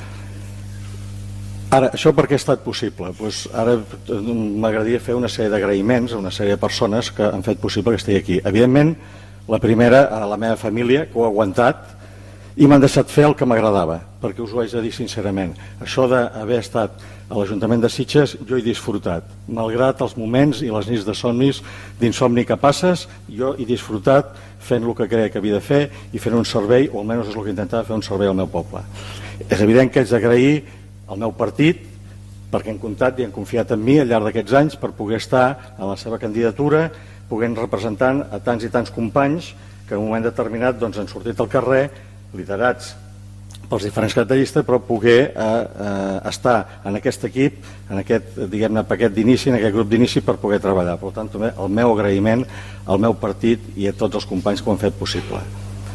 Ara, això per què ha estat possible? Pues ara m'agradaria fer una sèrie d'agraïments a una sèrie de persones que han fet possible que estigui aquí. Evidentment, la primera a la meva família que ho ha aguantat i m'han deixat fer el que m'agradava, perquè us ho haig de dir sincerament. Això d'haver estat a l'Ajuntament de Sitges jo he disfrutat. Malgrat els moments i les nits de somnis, d'insomni que passes, jo he disfrutat fent el que creia que havia de fer i fent un servei, o almenys és el que intentava fer un servei al meu poble. És evident que haig d'agrair al meu partit perquè han comptat i han confiat en mi al llarg d'aquests anys per poder estar en la seva candidatura, poguent representant a tants i tants companys que en un moment determinat doncs, han sortit al carrer liderats pels diferents caps de llista, però poder eh, eh, estar en aquest equip, en aquest, diguem-ne, paquet d'inici, en aquest grup d'inici per poder treballar. Per tant, també el meu agraïment al meu partit i a tots els companys que ho han fet possible.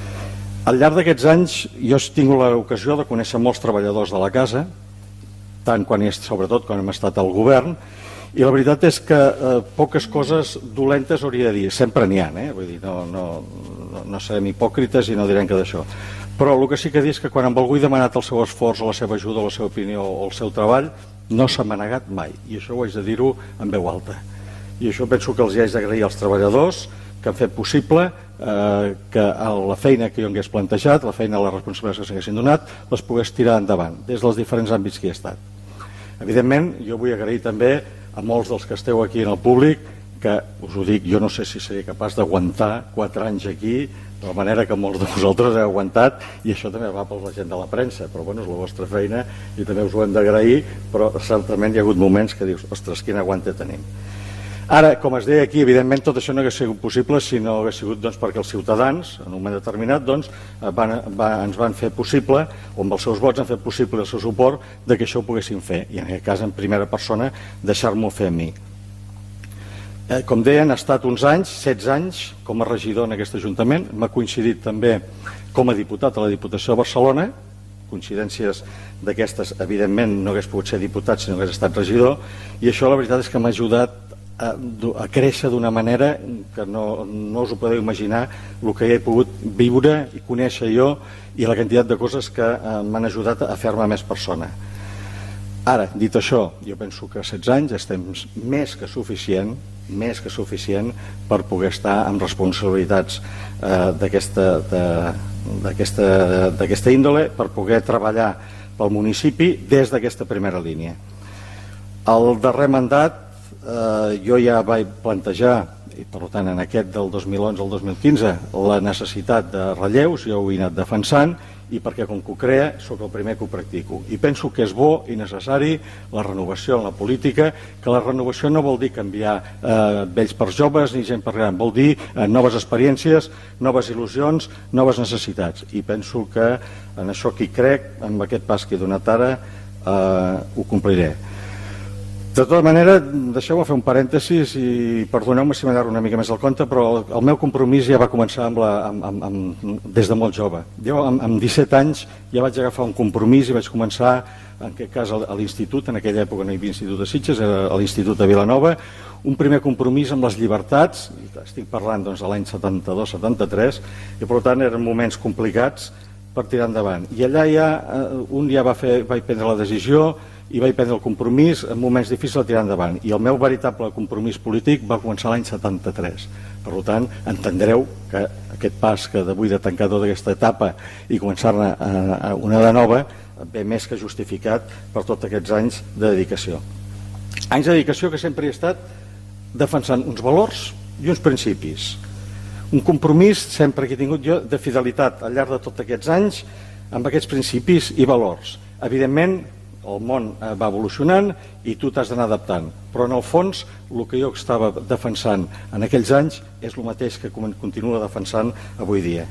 Al llarg d'aquests anys jo he tingut l'ocasió de conèixer molts treballadors de la casa, tant quan he, sobretot quan hem estat al govern, i la veritat és que eh, poques coses dolentes hauria de dir, sempre n'hi ha, eh? Vull dir, no, no, no, no serem hipòcrites i no direm que d'això. Però el que sí que dir és que quan amb algú he demanat el seu esforç o la seva ajuda o la seva opinió o el seu treball, no s'ha manegat mai, i això ho haig de dir-ho en veu alta. I això penso que els hi haig d'agrair als treballadors que han fet possible eh, que la feina que jo hagués plantejat, la feina, les responsabilitats que s'haguessin donat, les pogués tirar endavant, des dels diferents àmbits que hi he estat. Evidentment, jo vull agrair també a molts dels que esteu aquí en el públic, que us ho dic, jo no sé si seré capaç d'aguantar quatre anys aquí de la manera que molts de vosaltres heu aguantat, i això també va per la gent de la premsa, però bueno, és la vostra feina i també us ho hem d'agrair, però certament hi ha hagut moments que dius, ostres, quin aguante tenim. Ara, com es deia aquí, evidentment tot això no hauria sigut possible si no hagués sigut doncs, perquè els ciutadans, en un moment determinat, doncs, van, van, ens van fer possible, o amb els seus vots han fet possible el seu suport, de que això ho poguessin fer, i en aquest cas, en primera persona, deixar-m'ho fer a mi. Eh, com deien, ha estat uns anys, setze anys, com a regidor en aquest Ajuntament, m'ha coincidit també com a diputat a la Diputació de Barcelona, coincidències d'aquestes, evidentment no hagués pogut ser diputat si no hagués estat regidor, i això la veritat és que m'ha ajudat a, a créixer d'una manera que no, no us ho podeu imaginar el que he pogut viure i conèixer jo i la quantitat de coses que eh, m'han ajudat a fer-me més persona. Ara, dit això, jo penso que setze anys és temps més que suficient, més que suficient per poder estar amb responsabilitats eh, d'aquesta índole, per poder treballar pel municipi des d'aquesta primera línia. El darrer mandat eh, jo ja vaig plantejar, i per tant en aquest del dos mil onze al dos mil quinze, la necessitat de relleus, jo ho he anat defensant, i perquè com que ho crea sóc el primer que ho practico, i penso que és bo i necessari la renovació en la política, que la renovació no vol dir canviar eh, vells per joves ni gent per gran, vol dir eh, noves experiències, noves il·lusions, noves necessitats, i penso que en això que hi crec, amb aquest pas que he donat ara eh, ho compliré. De tota manera, deixeu-me fer un parèntesis i perdoneu-me si m'allargo una mica més el compte, però el meu compromís ja va començar amb la, amb, amb, amb, des de molt jove. Jo amb, amb disset anys ja vaig agafar un compromís i vaig començar, en aquest cas a l'institut, en aquella època no hi havia institut de Sitges, era a l'institut de Vilanova, un primer compromís amb les llibertats, estic parlant doncs, de l'any setanta-dos setanta-tres, i per tant eren moments complicats per tirar endavant. I allà ja, un ja va fer, vaig prendre la decisió i vaig prendre el compromís en moments difícils de tirar endavant, i el meu veritable compromís polític va començar l'any setanta-tres. Per tant, entendreu que aquest pas que d'avui de tancar tota aquesta etapa i començar-ne una de nova ve més que justificat per tots aquests anys de dedicació. Anys de dedicació que sempre he estat defensant uns valors i uns principis, un compromís sempre que he tingut jo de fidelitat al llarg de tots aquests anys amb aquests principis i valors. Evidentment el món va evolucionant i tu t'has d'anar adaptant, però en el fons el que jo estava defensant en aquells anys és el mateix que continuo defensant avui dia.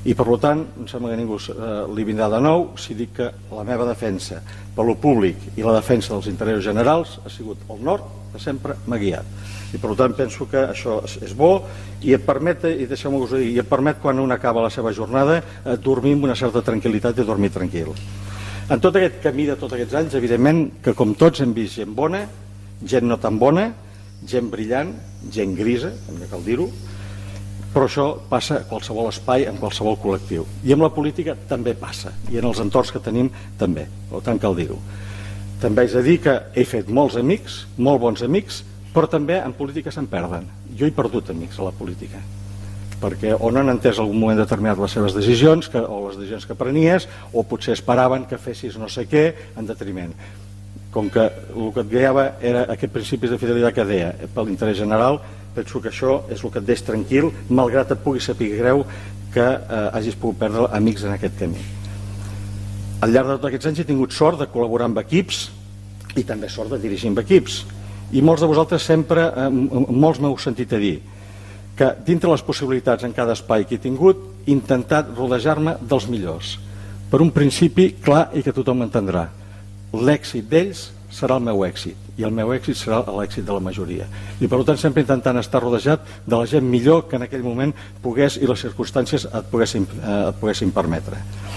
I per tant, em sembla que ningú li vindrà de nou si dic que la meva defensa per lo públic i la defensa dels interessos generals ha sigut el nord que sempre m'ha guiat. I per tant penso que això és bo i et permet, i deixeu-me us dir, i et permet quan un acaba la seva jornada dormir amb una certa tranquil·litat i dormir tranquil. En tot aquest camí de tots aquests anys, evidentment que com tots hem vist gent bona, gent no tan bona, gent brillant, gent grisa, també cal dir-ho, però això passa a qualsevol espai, en qualsevol col·lectiu. I amb la política també passa, i en els entorns que tenim també, per tant cal dir-ho. També haig de dir que he fet molts amics, molt bons amics, però també en política se'n perden. Jo he perdut amics a la política, perquè o no han entès en algun moment determinat les seves decisions, que, o les decisions que prenies, o potser esperaven que fessis no sé què en detriment. Com que el que et guiava era aquest principis de fidelitat que deia, per l'interès general, penso que això és el que et deix tranquil, malgrat et pugui saber greu que eh, hagis pogut perdre amics en aquest camí. Al llarg de tots aquests anys he tingut sort de col·laborar amb equips i també sort de dirigir amb equips. I molts de vosaltres sempre, eh, molts m'heu sentit a dir que dintre les possibilitats en cada espai que he tingut he intentat rodejar-me dels millors per un principi clar i que tothom entendrà: l'èxit d'ells serà el meu èxit i el meu èxit serà l'èxit de la majoria, i per tant sempre intentant estar rodejat de la gent millor que en aquell moment pogués i les circumstàncies et poguessin, eh, et poguessin permetre.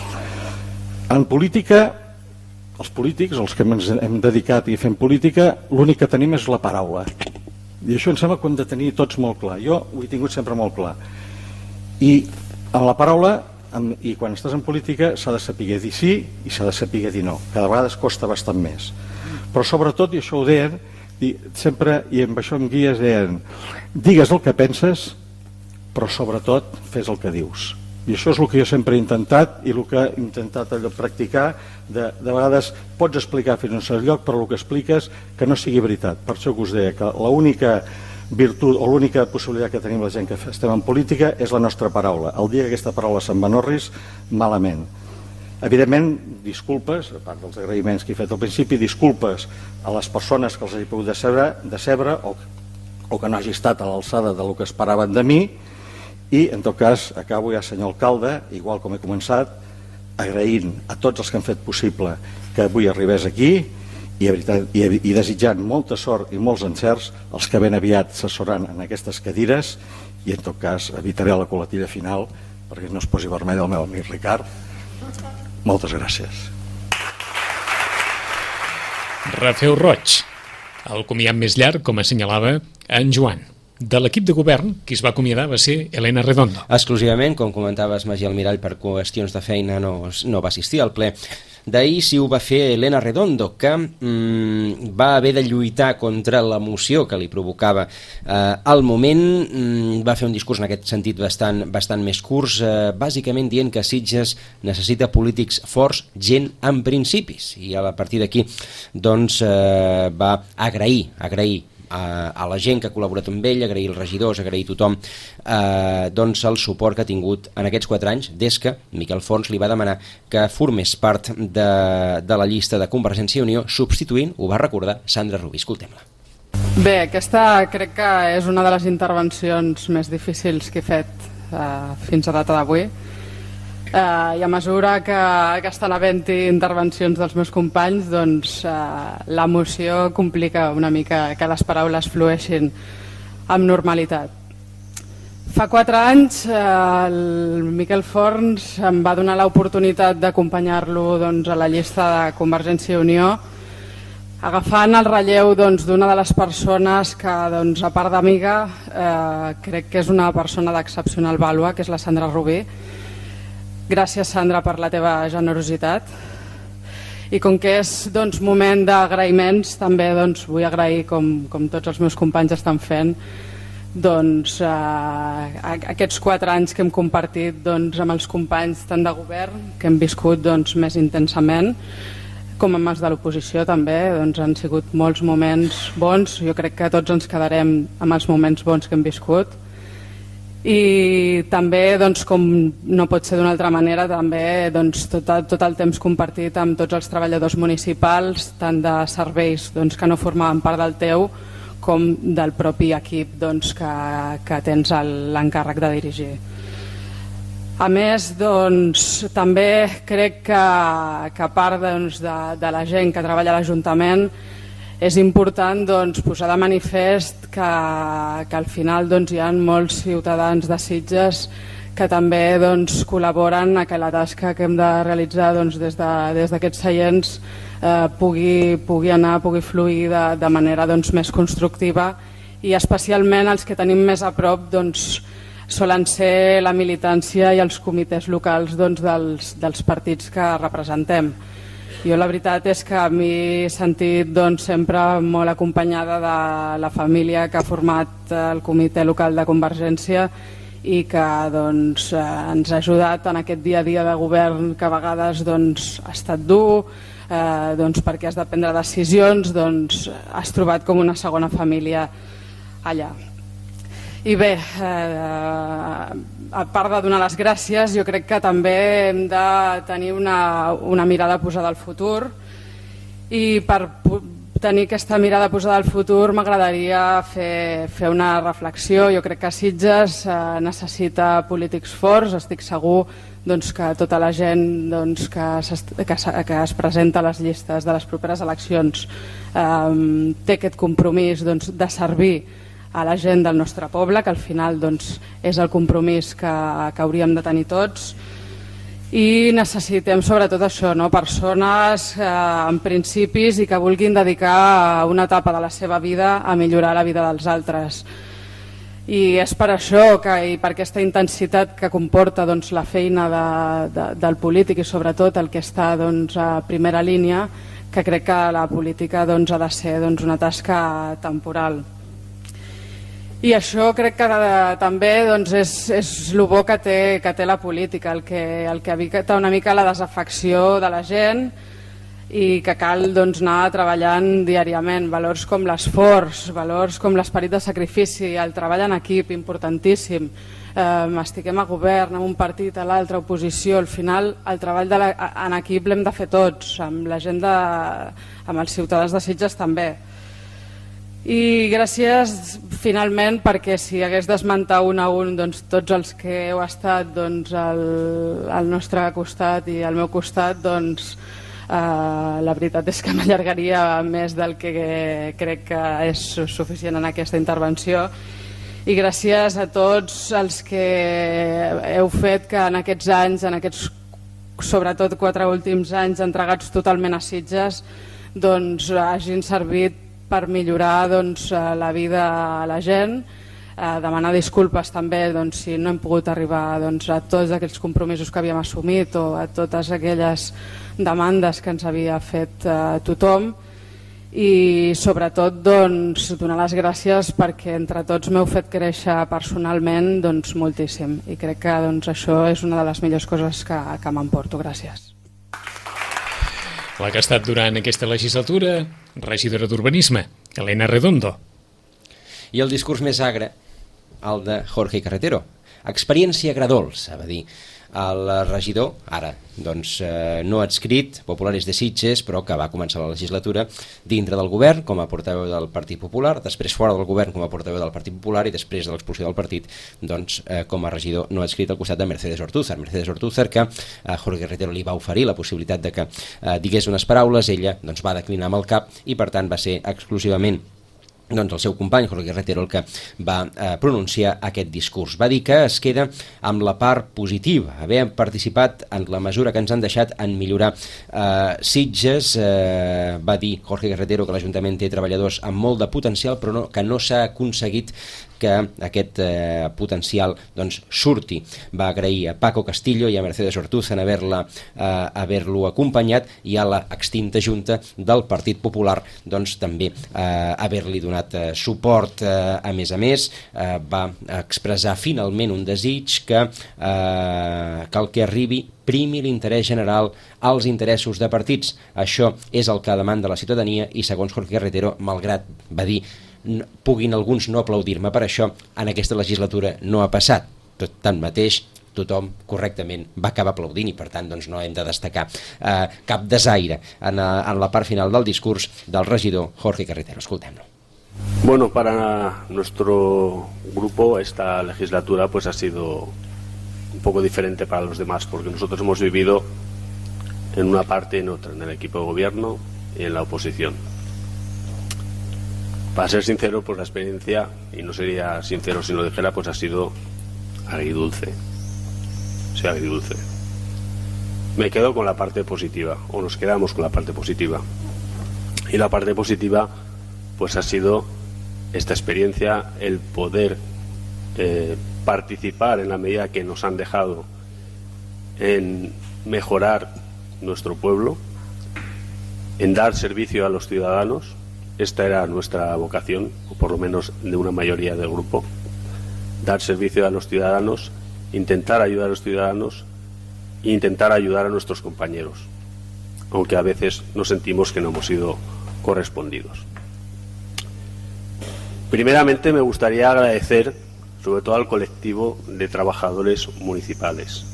En política, els polítics, els que ens hem dedicat i fem política, l'únic que tenim és la paraula. I això em sembla que ho hem de tenir tots molt clar. Jo ho he tingut sempre molt clar. I en la paraula, i quan estàs en política, s'ha de saber dir sí i s'ha de saber dir no. Cada vegada costa bastant més. Però sobretot, i això ho deien, sempre, i amb això em guies, deien: digues el que penses, però sobretot fes el que dius. I això és el que jo sempre he intentat i el que he intentat allò practicar. De, de vegades pots explicar fins a un cert lloc, però el que expliques que no sigui veritat. Per això que us deia que l'única virtut o l'única possibilitat que tenim la gent que estem en política és la nostra paraula. El dia que aquesta paraula se'n vanorris, malament. Evidentment, disculpes, a part dels agraïments que he fet al principi, disculpes a les persones que els hagi pogut decebre, decebre o, o que no hagi estat a l'alçada del que esperaven de mi. I, en tot cas, acabo ja, senyor alcalde, igual com he començat, agraint a tots els que han fet possible que avui arribés aquí i, veritat, i, i desitjant molta sort i molts encerts als que ben aviat s'asseuran en aquestes cadires, i, en tot cas, evitaré la coletilla final perquè no es posi vermell el meu amic Ricard. Moltes gràcies. Rafeu Roig, el comiat més llarg, com assenyalava en Joan. De l'equip de govern, qui es va acomiadar va ser Elena Redondo. Exclusivament, com comentaves, Magí Almirall, per qüestions de feina no, no va assistir al ple. D'ahir sí ho va fer Elena Redondo, que mm, va haver de lluitar contra l'emoció que li provocava eh, al moment. Mm, va fer un discurs en aquest sentit bastant, bastant més curs, eh, bàsicament dient que Sitges necessita polítics forts, gent amb principis, i a partir d'aquí doncs, eh, va agrair, agrair a, a la gent que ha col·laborat amb ell, agrair els regidors, agrair a tothom eh, doncs el suport que ha tingut en aquests quatre anys des que Miquel Forns li va demanar que formés part de, de la llista de Convergència i Unió, substituint, ho va recordar, Sandra Rubí. Escoltem-la. Bé, aquesta crec que és una de les intervencions més difícils que he fet eh, fins a data d'avui. Uh, i a mesura que, que estan havent-hi intervencions dels meus companys, doncs uh, l'emoció complica una mica que les paraules flueixin amb normalitat. Fa quatre anys uh, el Miquel Forns em va donar l'oportunitat d'acompanyar-lo doncs, a la llista de Convergència i Unió, agafant el relleu doncs, d'una de les persones que, doncs, a part d'amiga, eh, crec que és una persona d'excepcional vàlua, que és la Sandra Rubí. Gràcies, Sandra, per la teva generositat. I com que és doncs, moment d'agraïments, també doncs, vull agrair, com, com tots els meus companys estan fent, doncs, eh, aquests quatre anys que hem compartit doncs, amb els companys tant de govern, que hem viscut doncs, més intensament, com amb els de l'oposició també, doncs, han sigut molts moments bons. Jo crec que tots ens quedarem amb els moments bons que hem viscut. I també, doncs, com no pot ser d'una altra manera, també doncs, tot, tot el temps compartit amb tots els treballadors municipals, tant de serveis doncs, que no formaven part del teu, com del propi equip doncs, que, que tens l'encàrrec de dirigir. A més, doncs, també crec que, que a part doncs, de, de la gent que treballa a l'Ajuntament és important doncs, posar de manifest que, que al final doncs, hi ha molts ciutadans de Sitges que també doncs, col·laboren a que la tasca que hem de realitzar doncs, des d'aquests de, seients eh, pugui, pugui anar, pugui fluir de, de manera doncs, més constructiva, i especialment els que tenim més a prop doncs, solen ser la militància i els comitès locals doncs, dels, dels partits que representem. Jo la veritat és que a mi he sentit doncs, sempre molt acompanyada de la família que ha format el comitè local de Convergència i que doncs, ens ha ajudat en aquest dia a dia de govern que a vegades doncs, ha estat dur, eh, doncs, perquè has de prendre decisions, doncs, has trobat com una segona família allà. I bé, eh, a part de donar les gràcies, jo crec que també hem de tenir una, una mirada posada al futur, i per tenir aquesta mirada posada al futur m'agradaria fer, fer una reflexió. Jo crec que Sitges eh, necessita polítics forts. Estic segur doncs, que tota la gent doncs, que, que, que es presenta a les llistes de les properes eleccions eh, té aquest compromís doncs, de servir a la gent del nostre poble, que al final doncs, és el compromís que, que hauríem de tenir tots, i necessitem sobretot això, no? Persones eh, amb principis i que vulguin dedicar una etapa de la seva vida a millorar la vida dels altres. I és per això que, i per aquesta intensitat que comporta doncs, la feina de, de, del polític i sobretot el que està doncs, a primera línia, que crec que la política doncs, ha de ser doncs, una tasca temporal. I això crec que de, també doncs, és, és el bo que té, que té la política, el que, el que evita una mica la desafecció de la gent i que cal doncs, anar treballant diàriament. Valors com l'esforç, valors com l'esperit de sacrifici, el treball en equip, importantíssim. Eh, estiguem a govern, en un partit, a l'altre, oposició, al final el treball de la, en equip l'hem de fer tots, amb la gent de, amb els ciutadans de Sitges també. I gràcies finalment perquè si hagués d'esmentar un a un doncs, tots els que heu estat doncs, al, al nostre costat i al meu costat, doncs, eh, la veritat és que m'allargaria més del que crec que és suficient en aquesta intervenció. I gràcies a tots els que heu fet que en aquests anys, en aquests sobretot quatre últims anys entregats totalment a Sitges, doncs, hagin servit per millorar doncs, la vida a la gent, eh, demanar disculpes també doncs, si no hem pogut arribar doncs, a tots aquells compromisos que havíem assumit o a totes aquelles demandes que ens havia fet eh, tothom, i sobretot doncs, donar les gràcies perquè entre tots m'heu fet créixer personalment doncs, moltíssim, i crec que doncs, això és una de les millors coses que, que m'emporto. Gràcies. La que ha estat durant aquesta legislatura, regidora d'Urbanisme, Elena Redondo. I el discurs més agre, el de Jorge Carretero. Experiència agradolça, va dir el regidor, ara doncs, eh, no adscrit, Populares de Sitges, però que va començar la legislatura dintre del govern com a portaveu del Partit Popular, després fora del govern com a portaveu del Partit Popular i després de l'expulsió del partit doncs, eh, com a regidor no adscrit al costat de Mercedes Ortúzar. Mercedes Ortúzar, que a Jorge Carretero li va oferir la possibilitat de que eh, digués unes paraules, ella doncs, va declinar amb el cap i per tant va ser exclusivament doncs el seu company, Jorge Carretero, el que va eh, pronunciar aquest discurs. Va dir que es queda amb la part positiva, haver participat en la mesura que ens han deixat en millorar eh, Sitges. Eh, va dir Jorge Carretero que l'Ajuntament té treballadors amb molt de potencial, però no, que no s'ha aconseguit que aquest eh, potencial doncs, surti. Va agrair a Paco Castillo i a Mercedes Ortúzar haver-la eh, haver-lo acompanyat, i a la extinta Junta del Partit Popular doncs, també eh, haver-li donat eh, suport. Eh, a més a més, eh, va expressar finalment un desig que, eh, que el que arribi primi l'interès general als interessos de partits. Això és el que demanda la ciutadania i, segons Jorge Carretero, malgrat, va dir, puguin alguns no aplaudir-me per això, en aquesta legislatura no ha passat. Tot tanmateix, tothom correctament va acabar aplaudint i per tant doncs, no hem de destacar eh, cap desaire en, en la part final del discurs del regidor Jorge Carretero. Escoltem-lo. Bueno, para nuestro grupo esta legislatura pues ha sido un poco diferente para los demás, porque nosotros hemos vivido en una parte y en otra, en el equipo de gobierno y en la oposición. Para ser sincero, pues la experiencia, y no sería sincero si lo dijera, pues ha sido agridulce. O sea, agridulce. Me quedo con la parte positiva, o nos quedamos con la parte positiva. Y la parte positiva, pues ha sido esta experiencia, el poder eh, participar en la medida que nos han dejado en mejorar nuestro pueblo, en dar servicio a los ciudadanos. Esta era nuestra vocación, o por lo menos de una mayoría del grupo: dar servicio a los ciudadanos, intentar ayudar a los ciudadanos e intentar ayudar a nuestros compañeros, aunque a veces nos sentimos que no hemos sido correspondidos. Primeramente me gustaría agradecer sobre todo al colectivo de trabajadores municipales.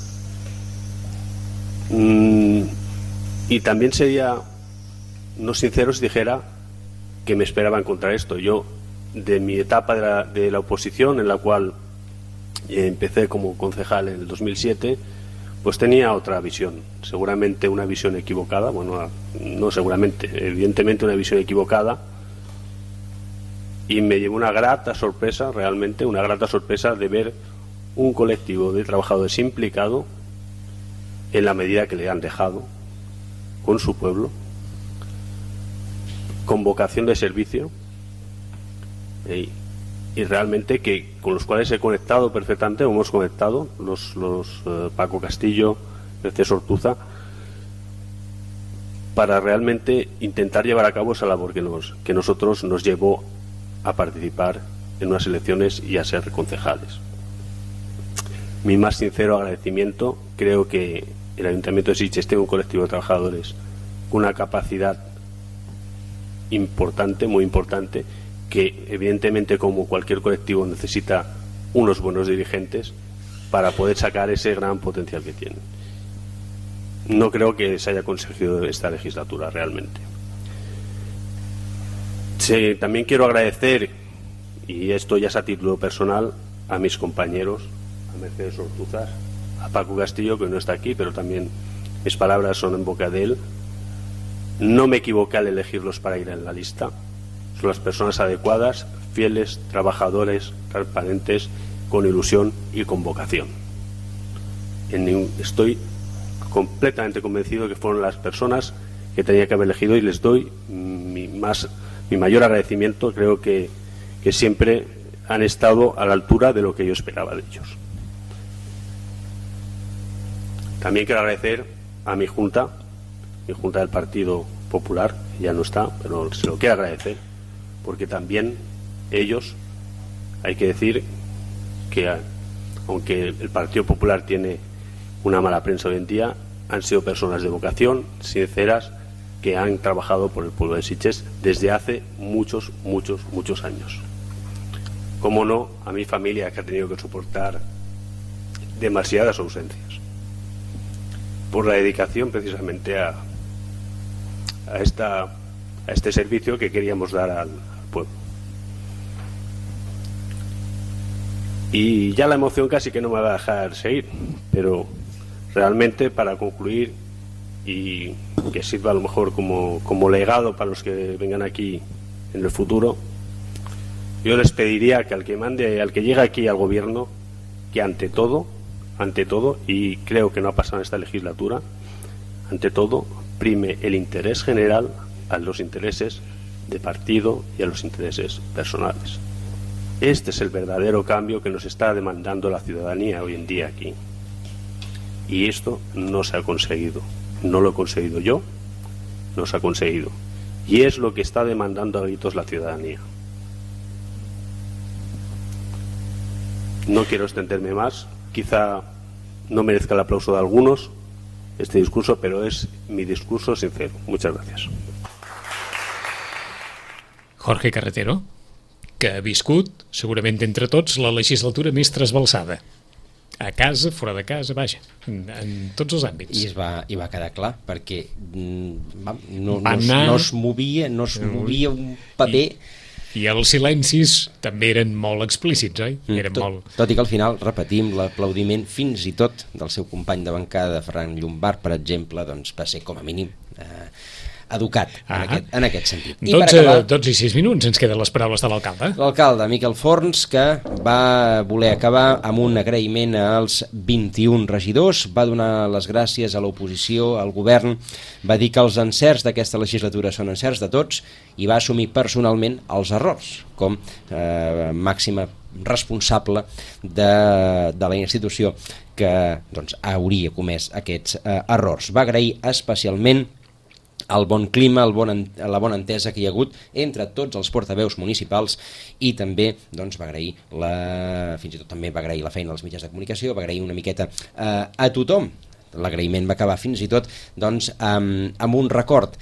Mm, y también sería no sincero si dijera que me esperaba encontrar esto. Yo, de mi etapa de la, de la oposición, en la cual eh, empecé como concejal en el dos mil siete, pues tenía otra visión, seguramente una visión equivocada, bueno, no seguramente, evidentemente una visión equivocada, y me llevó una grata sorpresa, realmente una grata sorpresa, de ver un colectivo de trabajadores implicado en la medida que le han dejado con su pueblo, con vocación de servicio, y, y realmente que con los cuales he conectado perfectamente, hemos conectado los, los eh, Paco Castillo, Mercedes Ortuza, para realmente intentar llevar a cabo esa labor que, nos, que nosotros nos llevó a participar en unas elecciones y a ser concejales. Mi más sincero agradecimiento. Creo que el Ayuntamiento de Sitges tiene un colectivo de trabajadores con una capacidad importante, muy importante, que evidentemente, como cualquier colectivo, necesita unos buenos dirigentes para poder sacar ese gran potencial que tienen. No creo que se haya conseguido esta legislatura realmente. Sí, también quiero agradecer, y esto ya es a título personal, a mis compañeros, a Mercedes Ortuzas, a Paco Castillo, que no está aquí, pero también mis palabras son en boca de él. No me equivoqué al elegirlos para ir en la lista. Son las personas adecuadas, fieles, trabajadores, transparentes, con ilusión y con vocación. En, estoy completamente convencido que fueron las personas que tenía que haber elegido, y les doy mi, más, mi mayor agradecimiento. Creo que, que siempre han estado a la altura de lo que yo esperaba de ellos. También quiero agradecer a mi junta, mi junta del Partido Popular, que ya no está, pero se lo quiero agradecer, porque también ellos, hay que decir que aunque el Partido Popular tiene una mala prensa hoy en día, han sido personas de vocación, sinceras, que han trabajado por el pueblo de Sitges desde hace muchos, muchos, muchos años. Cómo no, a mi familia, que ha tenido que soportar demasiadas ausencias por la dedicación precisamente a, a, esta, a este servicio que queríamos dar al, al pueblo. Y ya la emoción casi que no me va a dejar seguir, pero realmente, para concluir, y que sirva a lo mejor como, como legado para los que vengan aquí en el futuro, yo les pediría que al que mande, al que llegue aquí al gobierno, que ante todo, ante todo, y creo que no ha pasado en esta legislatura, ante todo, prime el interés general a los intereses de partido y a los intereses personales. Este es el verdadero cambio que nos está demandando la ciudadanía hoy en día aquí. Y esto no se ha conseguido. No lo he conseguido yo, no se ha conseguido. Y es lo que está demandando a gritos la ciudadanía. No quiero extenderme más. Quizá no merezca el aplauso de algunos este discurso, pero es mi discurso sincero. Muchas gracias. Jorge Carretero, que ha viscut, segurament entre tots, la legislatura més trasbalsada. A casa, fora de casa, vaja, en, en tots els àmbits. I es va, i va quedar clar, perquè mm, no, no, Va es, anar... no es movia, no es movia un paper... I els silencis també eren molt explícits, oi? Mm, eren tot, molt... tot i que al final, repetim, l'aplaudiment fins i tot del seu company de bancada, Ferran Llombart, per exemple, doncs va ser com a mínim eh, educat en aquest, en aquest sentit. I dotze, per acabar, dotze i sis minuts ens queden les paraules de l'alcalde. L'alcalde, Miquel Forns, que va voler acabar amb un agraïment als vint-i-un regidors, va donar les gràcies a l'oposició, al govern, va dir que els encerts d'aquesta legislatura són encerts de tots i va assumir personalment els errors com eh, màxima responsable de, de la institució que doncs, hauria comès aquests eh, errors. Va agrair especialment el bon clima, el bon, la bona entesa que hi ha hagut entre tots els portaveus municipals i també doncs, va agrair la, fins i tot també va agrair la feina dels mitjans de comunicació, va agrair una miqueta eh, a tothom. L'agraïment va acabar fins i tot doncs, amb, amb un record.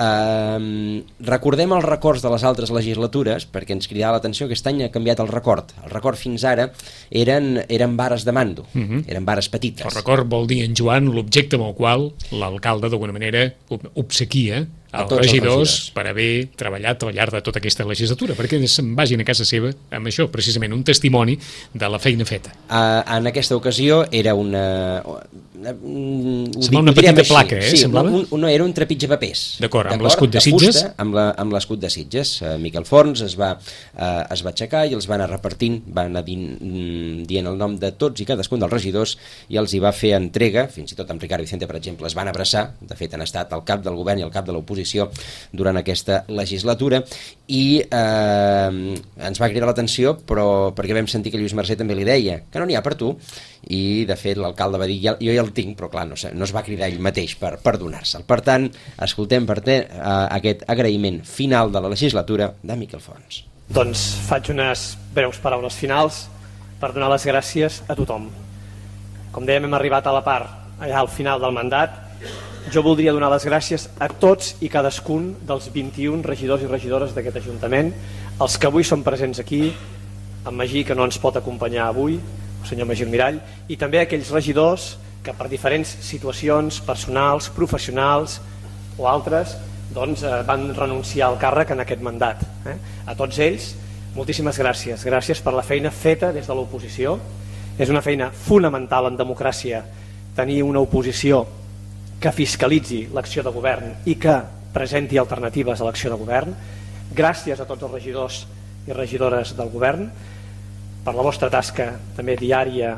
Eh, recordem els records de les altres legislatures perquè ens cridava l'atenció que aquest any ha canviat el record. El record fins ara eren, eren vares de mando, uh-huh. eren vares petites. El record vol dir, en Joan, l'objecte amb el qual l'alcalde d'alguna manera obsequia els regidors, regidors per haver treballat al llarg de tota aquesta legislatura, perquè se'n vagin a casa seva amb això, precisament un testimoni de la feina feta. Uh, en aquesta ocasió era una... una semblava una petita així. Placa, eh? Sí, semblava? Un, un, no, era un trepitge papers. D'acord, amb l'escut de Sitges? Fusta, amb, la, amb l'escut de Sitges. Uh, Miquel Forns es va, uh, es va aixecar i els va anar repartint, va anar dient, dient el nom de tots i cadascun dels regidors i els hi va fer entrega, fins i tot amb Ricardo Vicente, per exemple, es van abraçar, de fet han estat el cap del govern i el cap de l'oposició durant aquesta legislatura i eh, ens va cridar l'atenció però perquè vam sentir que Lluís Mercè també li deia que no n'hi ha per tu i de fet l'alcalde va dir ja, jo ja el tinc però clar no, no es va cridar ell mateix per, per donar-se'l. Per tant, escoltem per te, eh, aquest agraïment final de la legislatura de Miquel Forns. Doncs faig unes breus paraules finals per donar les gràcies a tothom. Com dèiem, hem arribat a la part allà al final del mandat. Jo voldria donar les gràcies a tots i cadascun dels vint-i-un regidors i regidores d'aquest Ajuntament, els que avui són presents aquí, en Magí, que no ens pot acompanyar avui, el senyor Magí Mirall, i també aquells regidors que per diferents situacions personals, professionals o altres doncs, eh, van renunciar al càrrec en aquest mandat. Eh? A tots ells, moltíssimes gràcies. Gràcies per la feina feta des de l'oposició. És una feina fonamental en democràcia tenir una oposició que fiscalitzi l'acció de govern i que presenti alternatives a l'acció de govern. Gràcies a tots els regidors i regidores del govern per la vostra tasca també diària,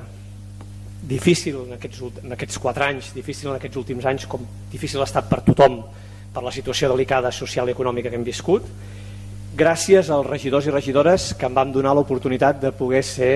difícil en aquests, en aquests quatre anys, difícil en aquests últims anys, com difícil ha estat per tothom per la situació delicada social i econòmica que hem viscut. Gràcies als regidors i regidores que em van donar l'oportunitat de poder ser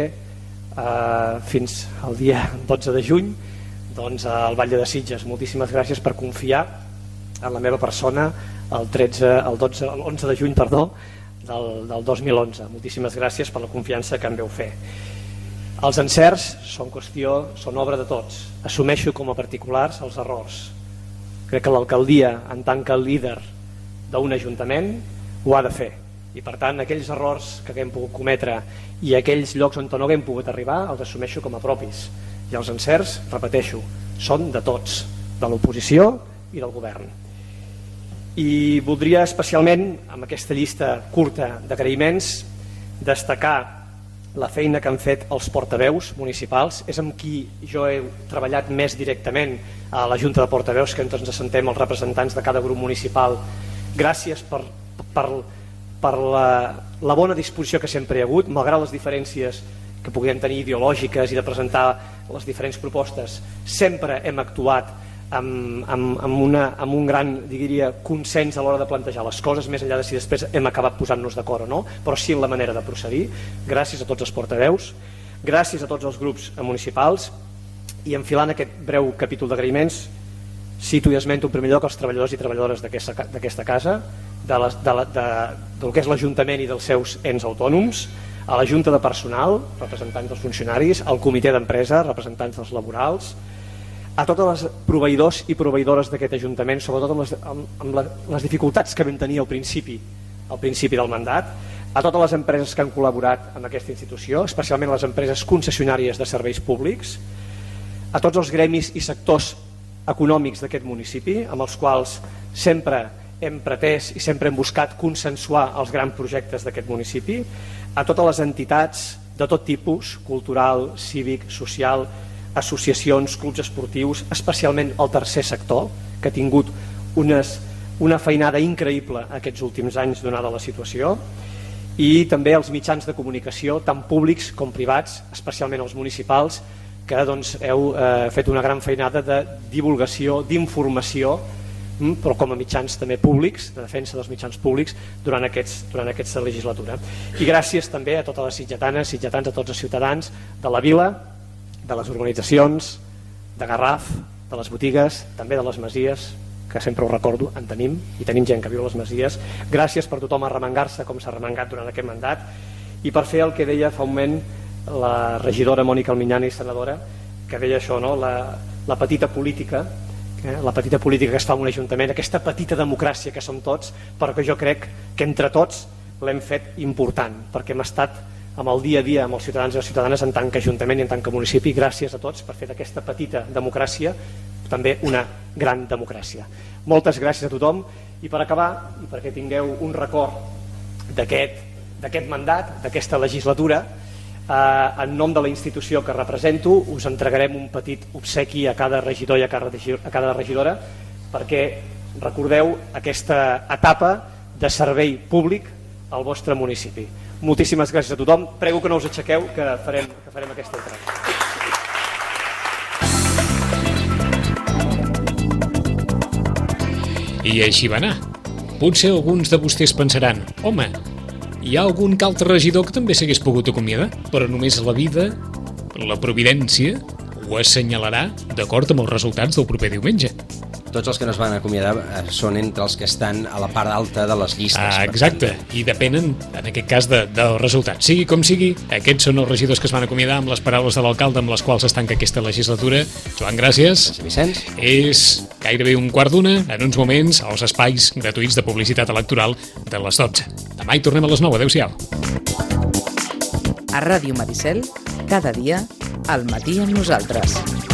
eh, fins al dia dotze de juny doncs al Batlle de Sitges. Moltíssimes gràcies per confiar en la meva persona el tretze, el dotze, l'onze de juny, perdó, del, del dos mil onze. Moltíssimes gràcies per la confiança que em veu fer. Els encerts són qüestió, són obra de tots. Assumeixo com a particulars els errors. Crec que l'alcaldia, en tant que líder d'un ajuntament, ho ha de fer. I per tant, aquells errors que haguem pogut cometre i aquells llocs on no haguem pogut arribar, els assumeixo com a propis. I els encerts, repeteixo, són de tots, de l'oposició i del govern. I voldria especialment, amb aquesta llista curta d'agraïments, destacar la feina que han fet els portaveus municipals. És amb qui jo he treballat més directament a la Junta de Portaveus, que ens assentem els representants de cada grup municipal. Gràcies per, per, per la, la bona disposició que sempre hi ha hagut, malgrat les diferències que puguem tenir ideològiques i de presentar les diferents propostes. Sempre hem actuat amb, amb, amb, una, amb un gran, diria, consens a l'hora de plantejar les coses, més enllà de si després hem acabat posant-nos d'acord o no, però sí en la manera de procedir. Gràcies a tots els portaveus, gràcies a tots els grups municipals, i enfilant aquest breu capítol d'agraïments cito i esmento en primer lloc els treballadors i treballadores d'aquesta casa, de, les, de, la, de, del que és l'Ajuntament i dels seus ens autònoms, a la Junta de Personal, representants dels funcionaris, al Comitè d'Empresa, representants dels laborals, a totes les proveïdors i proveïdores d'aquest Ajuntament, sobretot amb les, amb, amb la, les dificultats que vam tenir al principi, al principi del mandat, a totes les empreses que han col·laborat amb aquesta institució, especialment les empreses concessionàries de serveis públics, a tots els gremis i sectors econòmics d'aquest municipi, amb els quals sempre hem pretès i sempre hem buscat consensuar els grans projectes d'aquest municipi, a totes les entitats de tot tipus, cultural, cívic, social, associacions, clubs esportius, especialment el tercer sector, que ha tingut unes, una feinada increïble aquests últims anys donada la situació, i també els mitjans de comunicació, tant públics com privats, especialment els municipals, que doncs, heu eh, fet una gran feinada de divulgació, d'informació, però com a mitjans també públics, de defensa dels mitjans públics durant, aquests, durant aquesta legislatura. I gràcies també a totes les sitgetanes, sitgetans, a tots els ciutadans de la vila, de les urbanitzacions, de Garraf, de les botigues, també de les masies, que sempre ho recordo, en tenim, i tenim gent que viu a les masies. Gràcies per tothom arremangar-se com s'ha arremangat durant aquest mandat, i per fer el que deia fa un moment la regidora Mònica Alminyana i senadora, que deia això, no? la, la petita política, eh? la petita política que es fa en un ajuntament, aquesta petita democràcia que som tots, però que jo crec que entre tots l'hem fet important, perquè hem estat amb el dia a dia amb els ciutadans i les ciutadanes en tant que ajuntament i en tant que municipi. Gràcies a tots per fer d'aquesta petita democràcia també una gran democràcia. Moltes gràcies a tothom, i per acabar, i perquè tingueu un record d'aquest mandat, d'aquesta legislatura, eh, en nom de la institució que represento us entregarem un petit obsequi a cada regidor i a cada, a cada regidora, perquè recordeu aquesta etapa de servei públic al vostre municipi. Moltíssimes gràcies a tothom. Prego que no us aixequeu, que farem, que farem aquesta entrega. I així va anar. Potser alguns de vostès pensaran, home, hi ha algun que altre regidor que també s'hagués pogut acomiadar, però només la vida, la providència, ho assenyalarà d'acord amb els resultats del proper diumenge. Tots els que no es van acomiadar són entre els que estan a la part alta de les llistes. Ah, exacte, i depenen, en aquest cas, de, del resultat. Sigui com sigui, aquests són els regidors que es van acomiadar amb les paraules de l'alcalde amb les quals es tanca aquesta legislatura. Joan, gràcies. Gràcies, Vicenç. És gairebé un quart d'una, en uns moments, als espais gratuïts de publicitat electoral de les dotze. Demà hi tornem a les nou. Adéu-siau. A Ràdio Maricel, cada dia, al matí amb nosaltres.